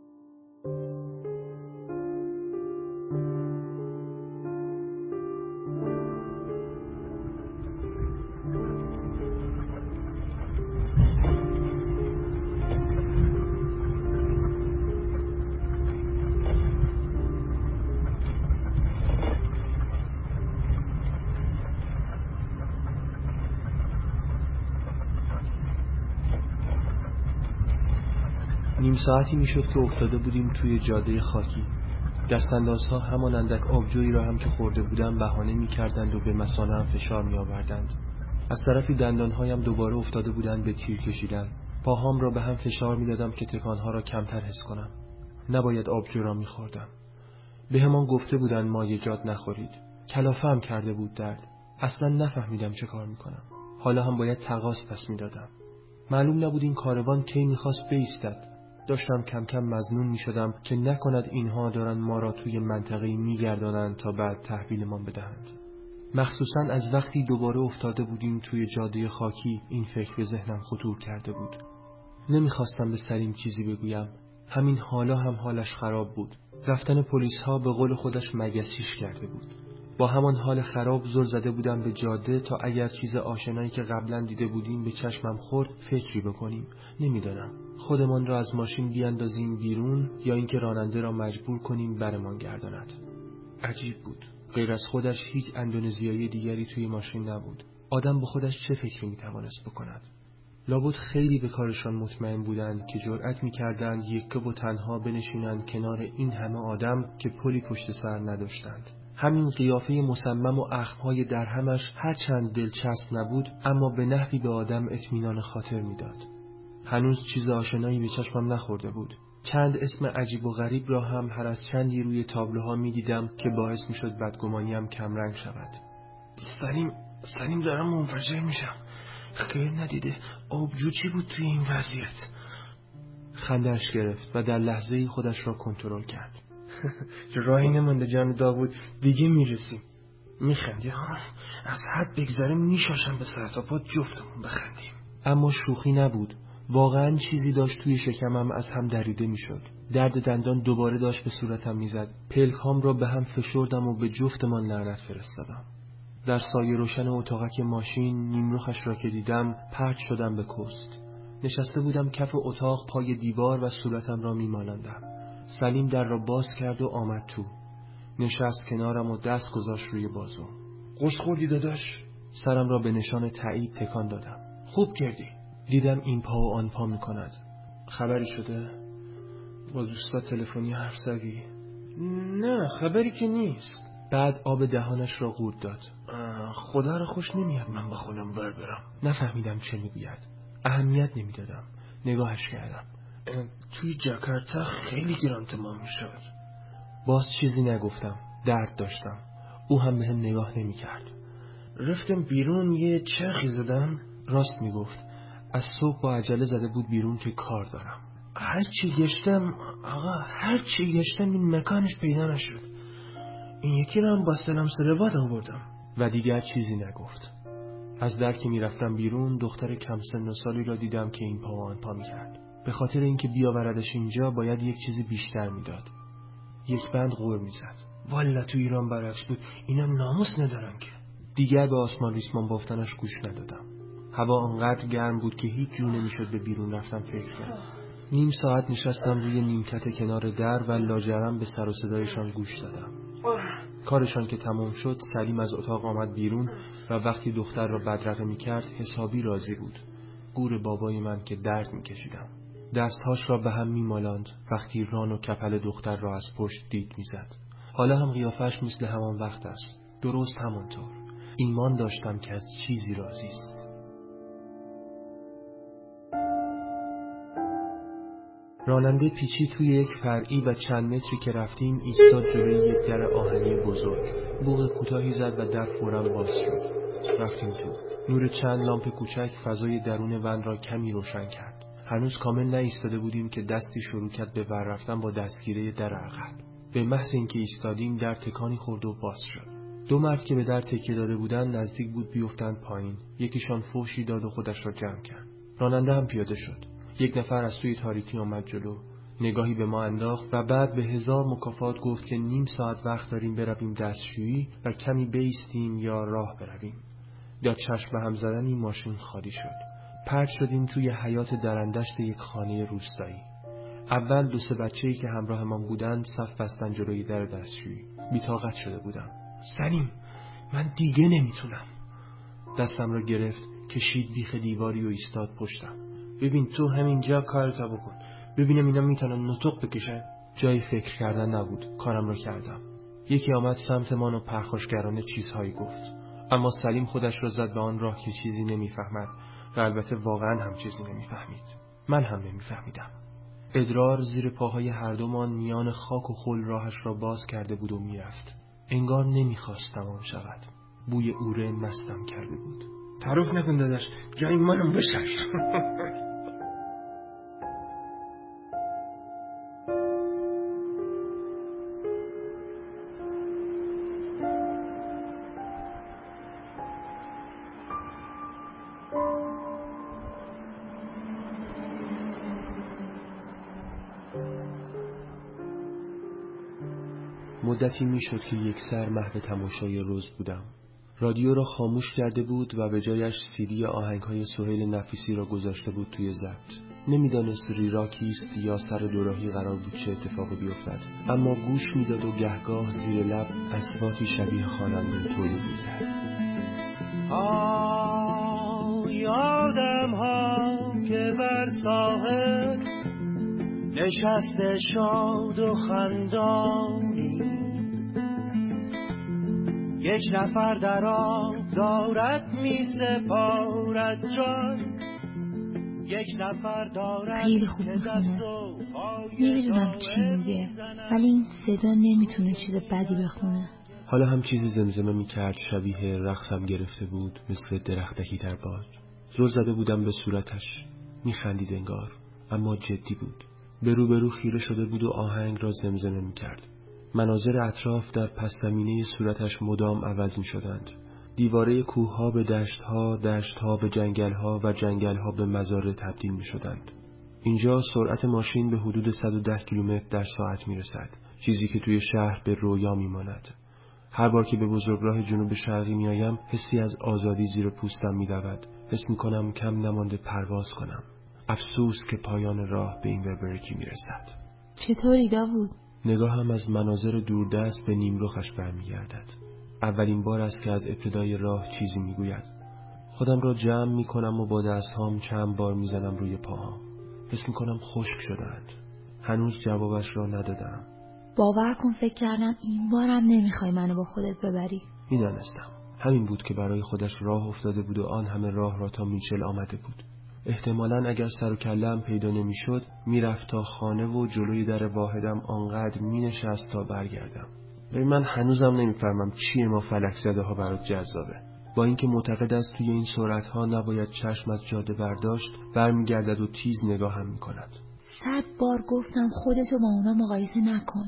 Speaker 2: نیم ساعتی میشد که افتاده بودیم توی جاده خاکی. دستاندازها همان اندک آبجویی را هم که خورده بودم بهانه می‌کردند و به مثانه‌ام فشار می‌آوردند. از طرفی دندانهایم دوباره افتاده بودند به تیر کشیدن. پاهام را به هم فشار می‌دادم که تکانها را کمتر حس کنم. نباید آبجو را می‌خوردم. بهمان گفته بودند مایعات نخورید. کلافه‌ام کرده بود درد. اصلا نفهمیدم چه کار می‌کنم. حالا هم باید تقاص پس می‌دادم. معلوم نبود این کاروان کی می‌خواست بایستد. داشتم کم کم مظنون می شدم که نکند اینها دارن ما را توی منطقه‌ای می گردانند تا بعد تحویلمان بدهند. مخصوصاً از وقتی دوباره افتاده بودیم توی جاده خاکی این فکر به ذهنم خطور کرده بود. نمیخواستم به سلیم چیزی بگویم. همین حالا هم حالش خراب بود. رفتن پلیس ها به قول خودش مگسیش کرده بود. با همان حال خراب زل زده بودم به جاده تا اگر چیز آشنایی که قبلا دیده بودیم به چشمم خورد فکری بکنیم. نمیدانم خودمان را از ماشین بیاندازیم بیرون یا اینکه راننده را مجبور کنیم برمان گرداند. عجیب بود. غیر از خودش هیچ اندونزیایی دیگری توی ماشین نبود. آدم با خودش چه فکری میتوانست بکند؟ لابد خیلی به کارشان مطمئن بودند که جرأت میکردند یک و تنها بنشینند کنار این همه آدم که پلی پشت سر نداشتند. همین قیافه مصمم و اخمهای درهمش هرچند دلچسب نبود اما به نحوی به آدم اطمینان خاطر میداد. هنوز چیز آشنایی به چشمم نخورده بود. چند اسم عجیب و غریب را هم هر از چندی روی تابلوها میدیدم که باعث میشد بدگمانیم کمرنگ شود. سلیم دارم منفجر میشم. خیر ندیده آبجو چی بود توی این وضعیت؟ خنده‌اش گرفت و در لحظه‌ای خودش را کنترل کرد. راهی نمانده جان داوود، دیگه میرسیم. میخندی ها؟ از حد بگذره میشاشم به سر تا پا جفتمون بخندیم. اما شوخی نبود. واقعا چیزی داشت توی شکمم از هم دریده میشد. درد دندان دوباره داشت به صورتم میزد. پلکام را به هم فشردم و به جفتمان لعنت فرستادم. در سایه روشن اتاقک ماشین نیمروخش را که دیدم پرت شدم به کست. نشسته بودم کف اتاق پای دیوار و صورتم را میمالاندم. سلیم در را باز کرد و آمد تو. نشست کنارم و دست گذاشت روی بازو. قرص خوردی داداش؟ سرم را به نشان تایید تکان دادم. خوب کردی. دیدم این پا و آن پا میکند. خبری شده؟ با دوستات تلفنی حرف زدی؟ نه خبری که نیست. بعد آب دهانش را قورت داد. خدا را خوش نمیاد من با خودم برم. نفهمیدم چه میگوید. اهمیت نمیدادم. نگاهش کردم. توی جاکارتا خیلی گران تمام میشد. باز چیزی نگفتم. درد داشتم. او هم به هم نگاه نمیکرد. رفتم بیرون یه چرخی زدم. راست میگفت. از صبح با عجله زده بود بیرون که کار دارم. هرچی گشتم این مکانش پیدا نشد. این یکی را هم با سلام سلوات آوردم. و دیگر چیزی نگفت. از در که میرفتم بیرون دختر کم سن و سالی را دیدم که این پا و آن پا میکرد. به خاطر اینکه بیاوردش اینجا باید یک چیزی بیشتر میداد. یک بند غر میزد. والا تو ایران برعکس بود. اینم ناموس ندارن که. دیگر به آسمان ریسمان بافتنش گوش ندادم. هوا آنقدر گرم بود که هیچ جور نمی‌شد به بیرون رفتن فکر کنم. نیم ساعت نشستم روی نیمکت کنار در و لاجرم به سر و صدایشان گوش دادم. کارشان که تمام شد، سلیم از اتاق آمد بیرون و وقتی دختر را بدرقه می‌کرد حسابی راضی بود. گور بابای من که درد می‌کشیدم. دستهاش را به هم می‌مالاند وقتی ران و کپل دختر را از پشت دید می‌زد. حالا هم قیافش مثل همان وقت است. درست همانطور. ایمان داشتم که از چیزی راضی است. راننده پیچی توی یک فرعی و چند متری که رفتیم ایستاد جلوی یک در آهنی بزرگ. بوق کوتاهی زد و در فوراً باز شد. رفتیم تو. نور چند لامپ کوچک فضای درون ون را کمی روشن کرد. هنوز کامل نایستاده بودیم که دستی شروع کرد به ور رفتن با دستگیره در عقب. به محض اینکه ایستادیم در تکانی خورد و باز شد. دو مرد که به در تکیه داده بودند نزدیک بود بیفتند پایین. یکیشان فحشی داد و خودش را جمع کرد. راننده هم پیاده شد. یک نفر از توی تاریکی آمد جلو، نگاهی به ما انداخت و بعد به 1000 مکافات گفت که نیم ساعت وقت داریم برویم دستشویی و کمی بایستیم یا راه برویم. در چشم به هم زدنی ماشین خالی شد. پرت شدیم توی حیاط درندشت یک خانه روستایی. اول 2-3 بچه‌ای که همراه ما بودند صف بستن جلوی در دستشویی. بی‌طاقت شده بودم. سلیم، من دیگه نمیتونم. دستم را گرفت، کشید بیخ دیواری و ایستاد پشتم. ببین تو همینجا کارتا بکن، ببینم اینا میتونن نطق بکشن. جای فکر کردن نبود. کارم را کردم. یکی آمد سمت من و پرخاشگرانه چیزهایی گفت، اما سلیم خودش را زد به آن راه که چیزی نمیفهمد و البته واقعا هم چیزی نمیفهمید. من هم نمیفهمیدم. ادرار زیر پاهای هر دومان میان خاک و خل راهش را باز کرده بود و میرفت. انگار نمیخواست تمام شود. بوی اوره مستم کرده بود. تعارف نکن داداش، جای منم بشر. مدتی میشد که یک سر محو تماشای روز بودم. رادیو را خاموش کرده بود و به جایش سیدی آهنگ‌های سهیل نفیسی را گذاشته بود توی ضبط. نمیدانست ریرا کیست یا سر دوراهی قرار بود چه اتفاقی بیفتد، اما گوش میداد و گهگاه زیر لب اصواتی شبیه خواننده تولید می‌کرد.
Speaker 5: یادم ها که بر ساحل نشسته شاد و خندانی، یک نفر در آب دارد می سپارد جان، یک نفر دارد
Speaker 1: خیلی خوب میخونه. نمیدونم چی میگه، ولی این صدا نمیتونه چیز بدی بخونه.
Speaker 2: حالا هم چیزی زمزمه میکرد شبیه رقصم گرفته بود، مثل درختکی در باد. زل زده بودم به صورتش. میخندید انگار، اما جدی بود. به روبرو خیره شده بود و آهنگ را زمزمه میکرد. مناظر اطراف در پس زمینه صورتش مدام عوض میشدند. دیواره کوه‌ها به دشت‌ها، دشت‌ها به جنگل‌ها و جنگل‌ها به مزارع تبدیل میشدند. اینجا سرعت ماشین به حدود 110 کیلومتر در ساعت میرسد، چیزی که توی شهر به رویا میماند. هر بار که به بزرگراه جنوب شرقی میایم حسی از آزادی زیر پوستم میدود. حس میکنم کم نمانده پرواز کنم. افسوس که پایان راه به این وبرکی میرسد.
Speaker 1: چطوری داوود؟
Speaker 2: نگاهم از مناظر دوردست به نیمرخش برمیگردد. اولین بار است که از ابتدای راه چیزی میگوید. خودم را جمع میکنم و با دستهام چند بار میزنم روی پاهام. حس میکنم خشک شدند. هنوز جوابش را ندادم.
Speaker 1: باور کن فکر کردم این بارم نمیخوای منو با خودت ببری.
Speaker 2: میدانستم. همین بود که برای خودش راه افتاده بود و آن همه راه را تا میچل آمده بود. احتمالاً اگر سر و کله‌ام پیدا نمیشد میرفت تا خانه و جلوی در واحدم آنقدر مینشست تا برگردم. من هنوزم نمیفهمم چیه ما فلک زده ها برات جذابه. با اینکه معتقد است توی این سرعت ها نباید چشم از جاده برداشت، برمیگردد و تیز نگاهم میکند.
Speaker 1: 100 بار گفتم خودتو با اونا مقایسه نکن.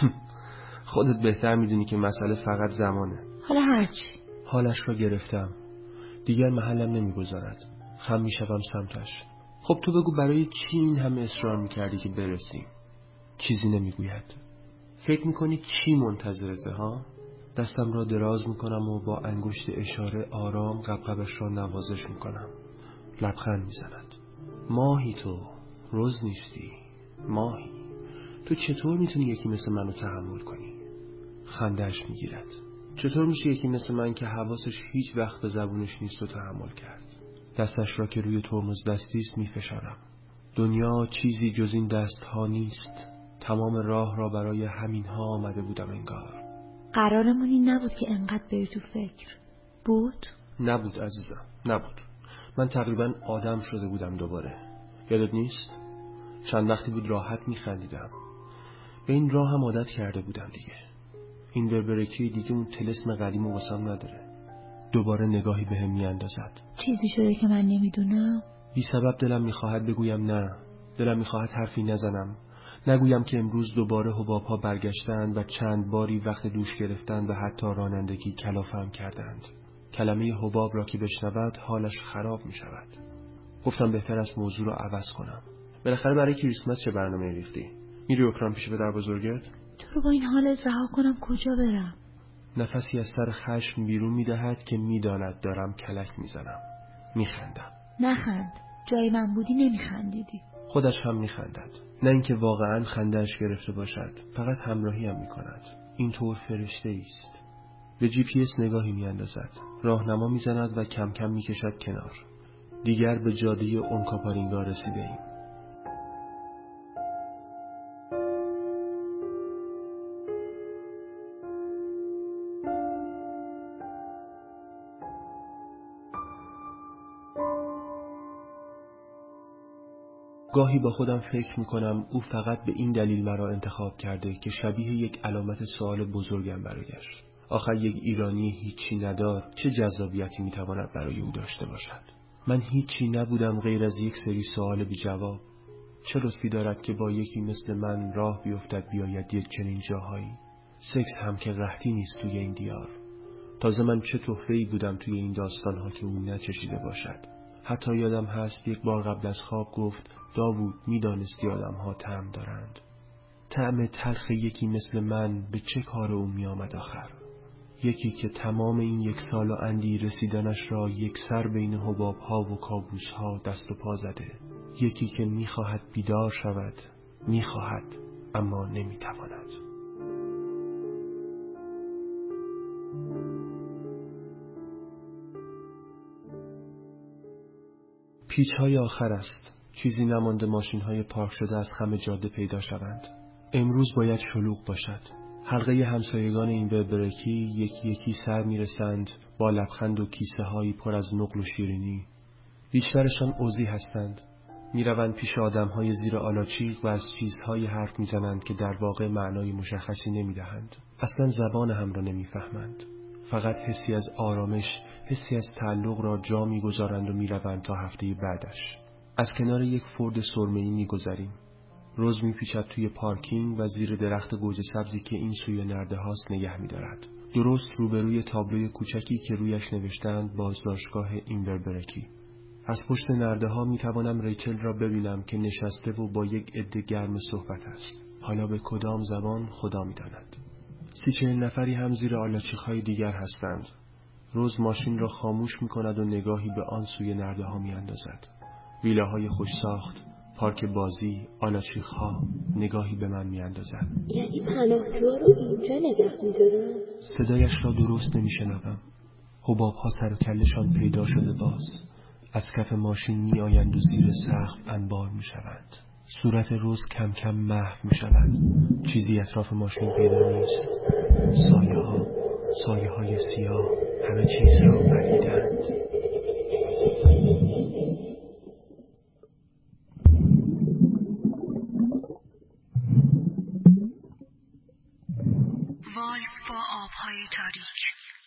Speaker 2: خودت بهتر میدونی که مسئله فقط زمانه.
Speaker 1: حالا هرچی.
Speaker 2: حالش را گرفتم. دیگر محلم نمیگذارد. خم میشوم سمتش. خب تو بگو برای چی این همه اصرار میکردی که برسیم؟ چیزی نمیگوید. فکر میکنی چی منتظرته ها؟ دستم را دراز میکنم و با انگشت اشاره آرام قبقبش را نوازش میکنم. لبخند میزند. ماهی تو، روز نیستی. ماهی تو چطور میتونی یکی مثل منو تحمل کنی؟ خنده‌اش میگیرد. چطور میشه یکی مثل من که حواسش هیچ وقت به زبونش نیست و تحمل کرد؟ دستش را که روی ترمز دستی است میفشارم. دنیا چیزی جز این دست ها نیست. تمام راه را برای همین ها آمده بودم انگار.
Speaker 1: قرارمون این نبود که انقدر بری تو فکر. بود؟
Speaker 2: نبود عزیزم، نبود. من تقریبا آدم شده بودم دوباره. یادت نیست؟ چند وقتی بود راحت میخندیدم. به این راه هم عادت کرده بودم دیگه. این وربرکی دیگه اون طلسم قدیم و واسم نداره. دوباره نگاهی بهم میاندازد.
Speaker 1: چیزی شده که من نمیدونم؟
Speaker 2: بی سبب دلم میخواهد بگویم نه. دلم میخواهد حرفی نزنم. نگویم که امروز دوباره حباب‌ها برگشتند و چند باری وقت دوش گرفتند و حتی رانندگی کلافه‌ام کردند. کلمه حباب را که بشنود حالش خراب میشود. گفتم بهتر است موضوع را عوض کنم. بالاخره برای کریسمس چه برنامه‌ای ریختی؟ میری اوکراین پیش پدر بزرگت؟
Speaker 1: تو رو با این حالت رها کنم کجا برم؟
Speaker 2: نفسی از سر خشم بیرون میدهد که میداند دارم کلک میزنم. میخندم.
Speaker 1: نخند. جای من بودی نمیخندیدی.
Speaker 2: خودش هم میخندد. نه اینکه واقعا خنده‌اش گرفته باشد، فقط همراهی هم میکند. اینطور فرشته است. به GPS نگاهی میاندازد. راهنما میزند و کم کم میکشد کنار. دیگر به جاده اونکاپارینگا رسیده ایم. گاهی با خودم فکر میکنم او فقط به این دلیل مرا انتخاب کرده که شبیه یک علامت سوال بزرگم برایش. آخر یک ایرانی هیچی ندار چه جذابیتی میتواند برای او داشته باشد؟ من هیچی نبودم غیر از یک سری سوال بی جواب. چه لطفی دارد که با یکی مثل من راه بیفتد بیاید یک چنین جاهایی؟ سکس هم که قحطی نیست توی این دیار. تازه من چه تحفه‌ای بودم توی این داستانها که او نچشیده باشد. حتی یادم هست یک بار قبل از خواب گفت داوود میدانستی آدم‌ها طعم دارند. طعم تلخ یکی مثل من به چه کار او می آمد آخر؟ یکی که تمام این 1 سال و اندی رسیدنش را یک سر بین حباب‌ها و کابوس‌ها دست و پا زده. یکی که می‌خواهد بیدار شود، می‌خواهد اما نمی‌تواند. پیچ‌های آخر است. چیزی نمانده ماشین‌های پارک شده از خم جاده پیدا شوند. امروز باید شلوغ باشد. حلقه همسایگان این وربرکی یکی یکی سر می‌رسند با لبخند و کیسه‌هایی پر از نقل و شیرینی. بیشترشان عضوی هستند. می‌روند پیش آدم‌های زیر آلاچیق و از چیزهایی حرف می‌زنند که در واقع معنای مشخصی نمی‌دهند. اصلاً زبان هم را نمی‌فهمند. فقط حسی از آرامش، حسی از تعلق را جا می‌گذارند و می‌روند تا هفته بعدش. از کنار یک فورد سرمه‌ای می‌گذریم. روز می‌پیچد توی پارکینگ و زیر درخت گوجه سبزی که این سوی نرده هاست نگه می‌دارد. درست روبروی تابلوی کوچکی که رویش نوشتند بازداشتگاه این وربرکی. از پشت نرده ها می‌توانم ریچل را ببینم که نشسته و با یک عده گرم صحبت است. حالا به کدام زبان خدا می‌داند. 30-40 نفری هم زیر آلاچیق‌های دیگر هستند. روز ماشین را خاموش می‌کند و نگاهی به آن سوی نرده ها می‌اندازد. ویلاهای خوش ساخت، پارک بازی، آلاچیق‌ها، نگاهی به من می‌اندازد.
Speaker 3: یعنی پناهجوها رو اینجا نگه می‌دارن؟
Speaker 2: صدایش را درست نمی‌شنوم. حباب‌ها سر و کلشان پیدا شده باز. از کف ماشین می‌آیند و زیر سقف انبار می‌شوند. صورت روز کم کم محو می‌شود. چیزی اطراف ماشین پیدا نیست. سایه‌های سیاه همه چیز را بریدند.
Speaker 4: والس با آبهای تاریک.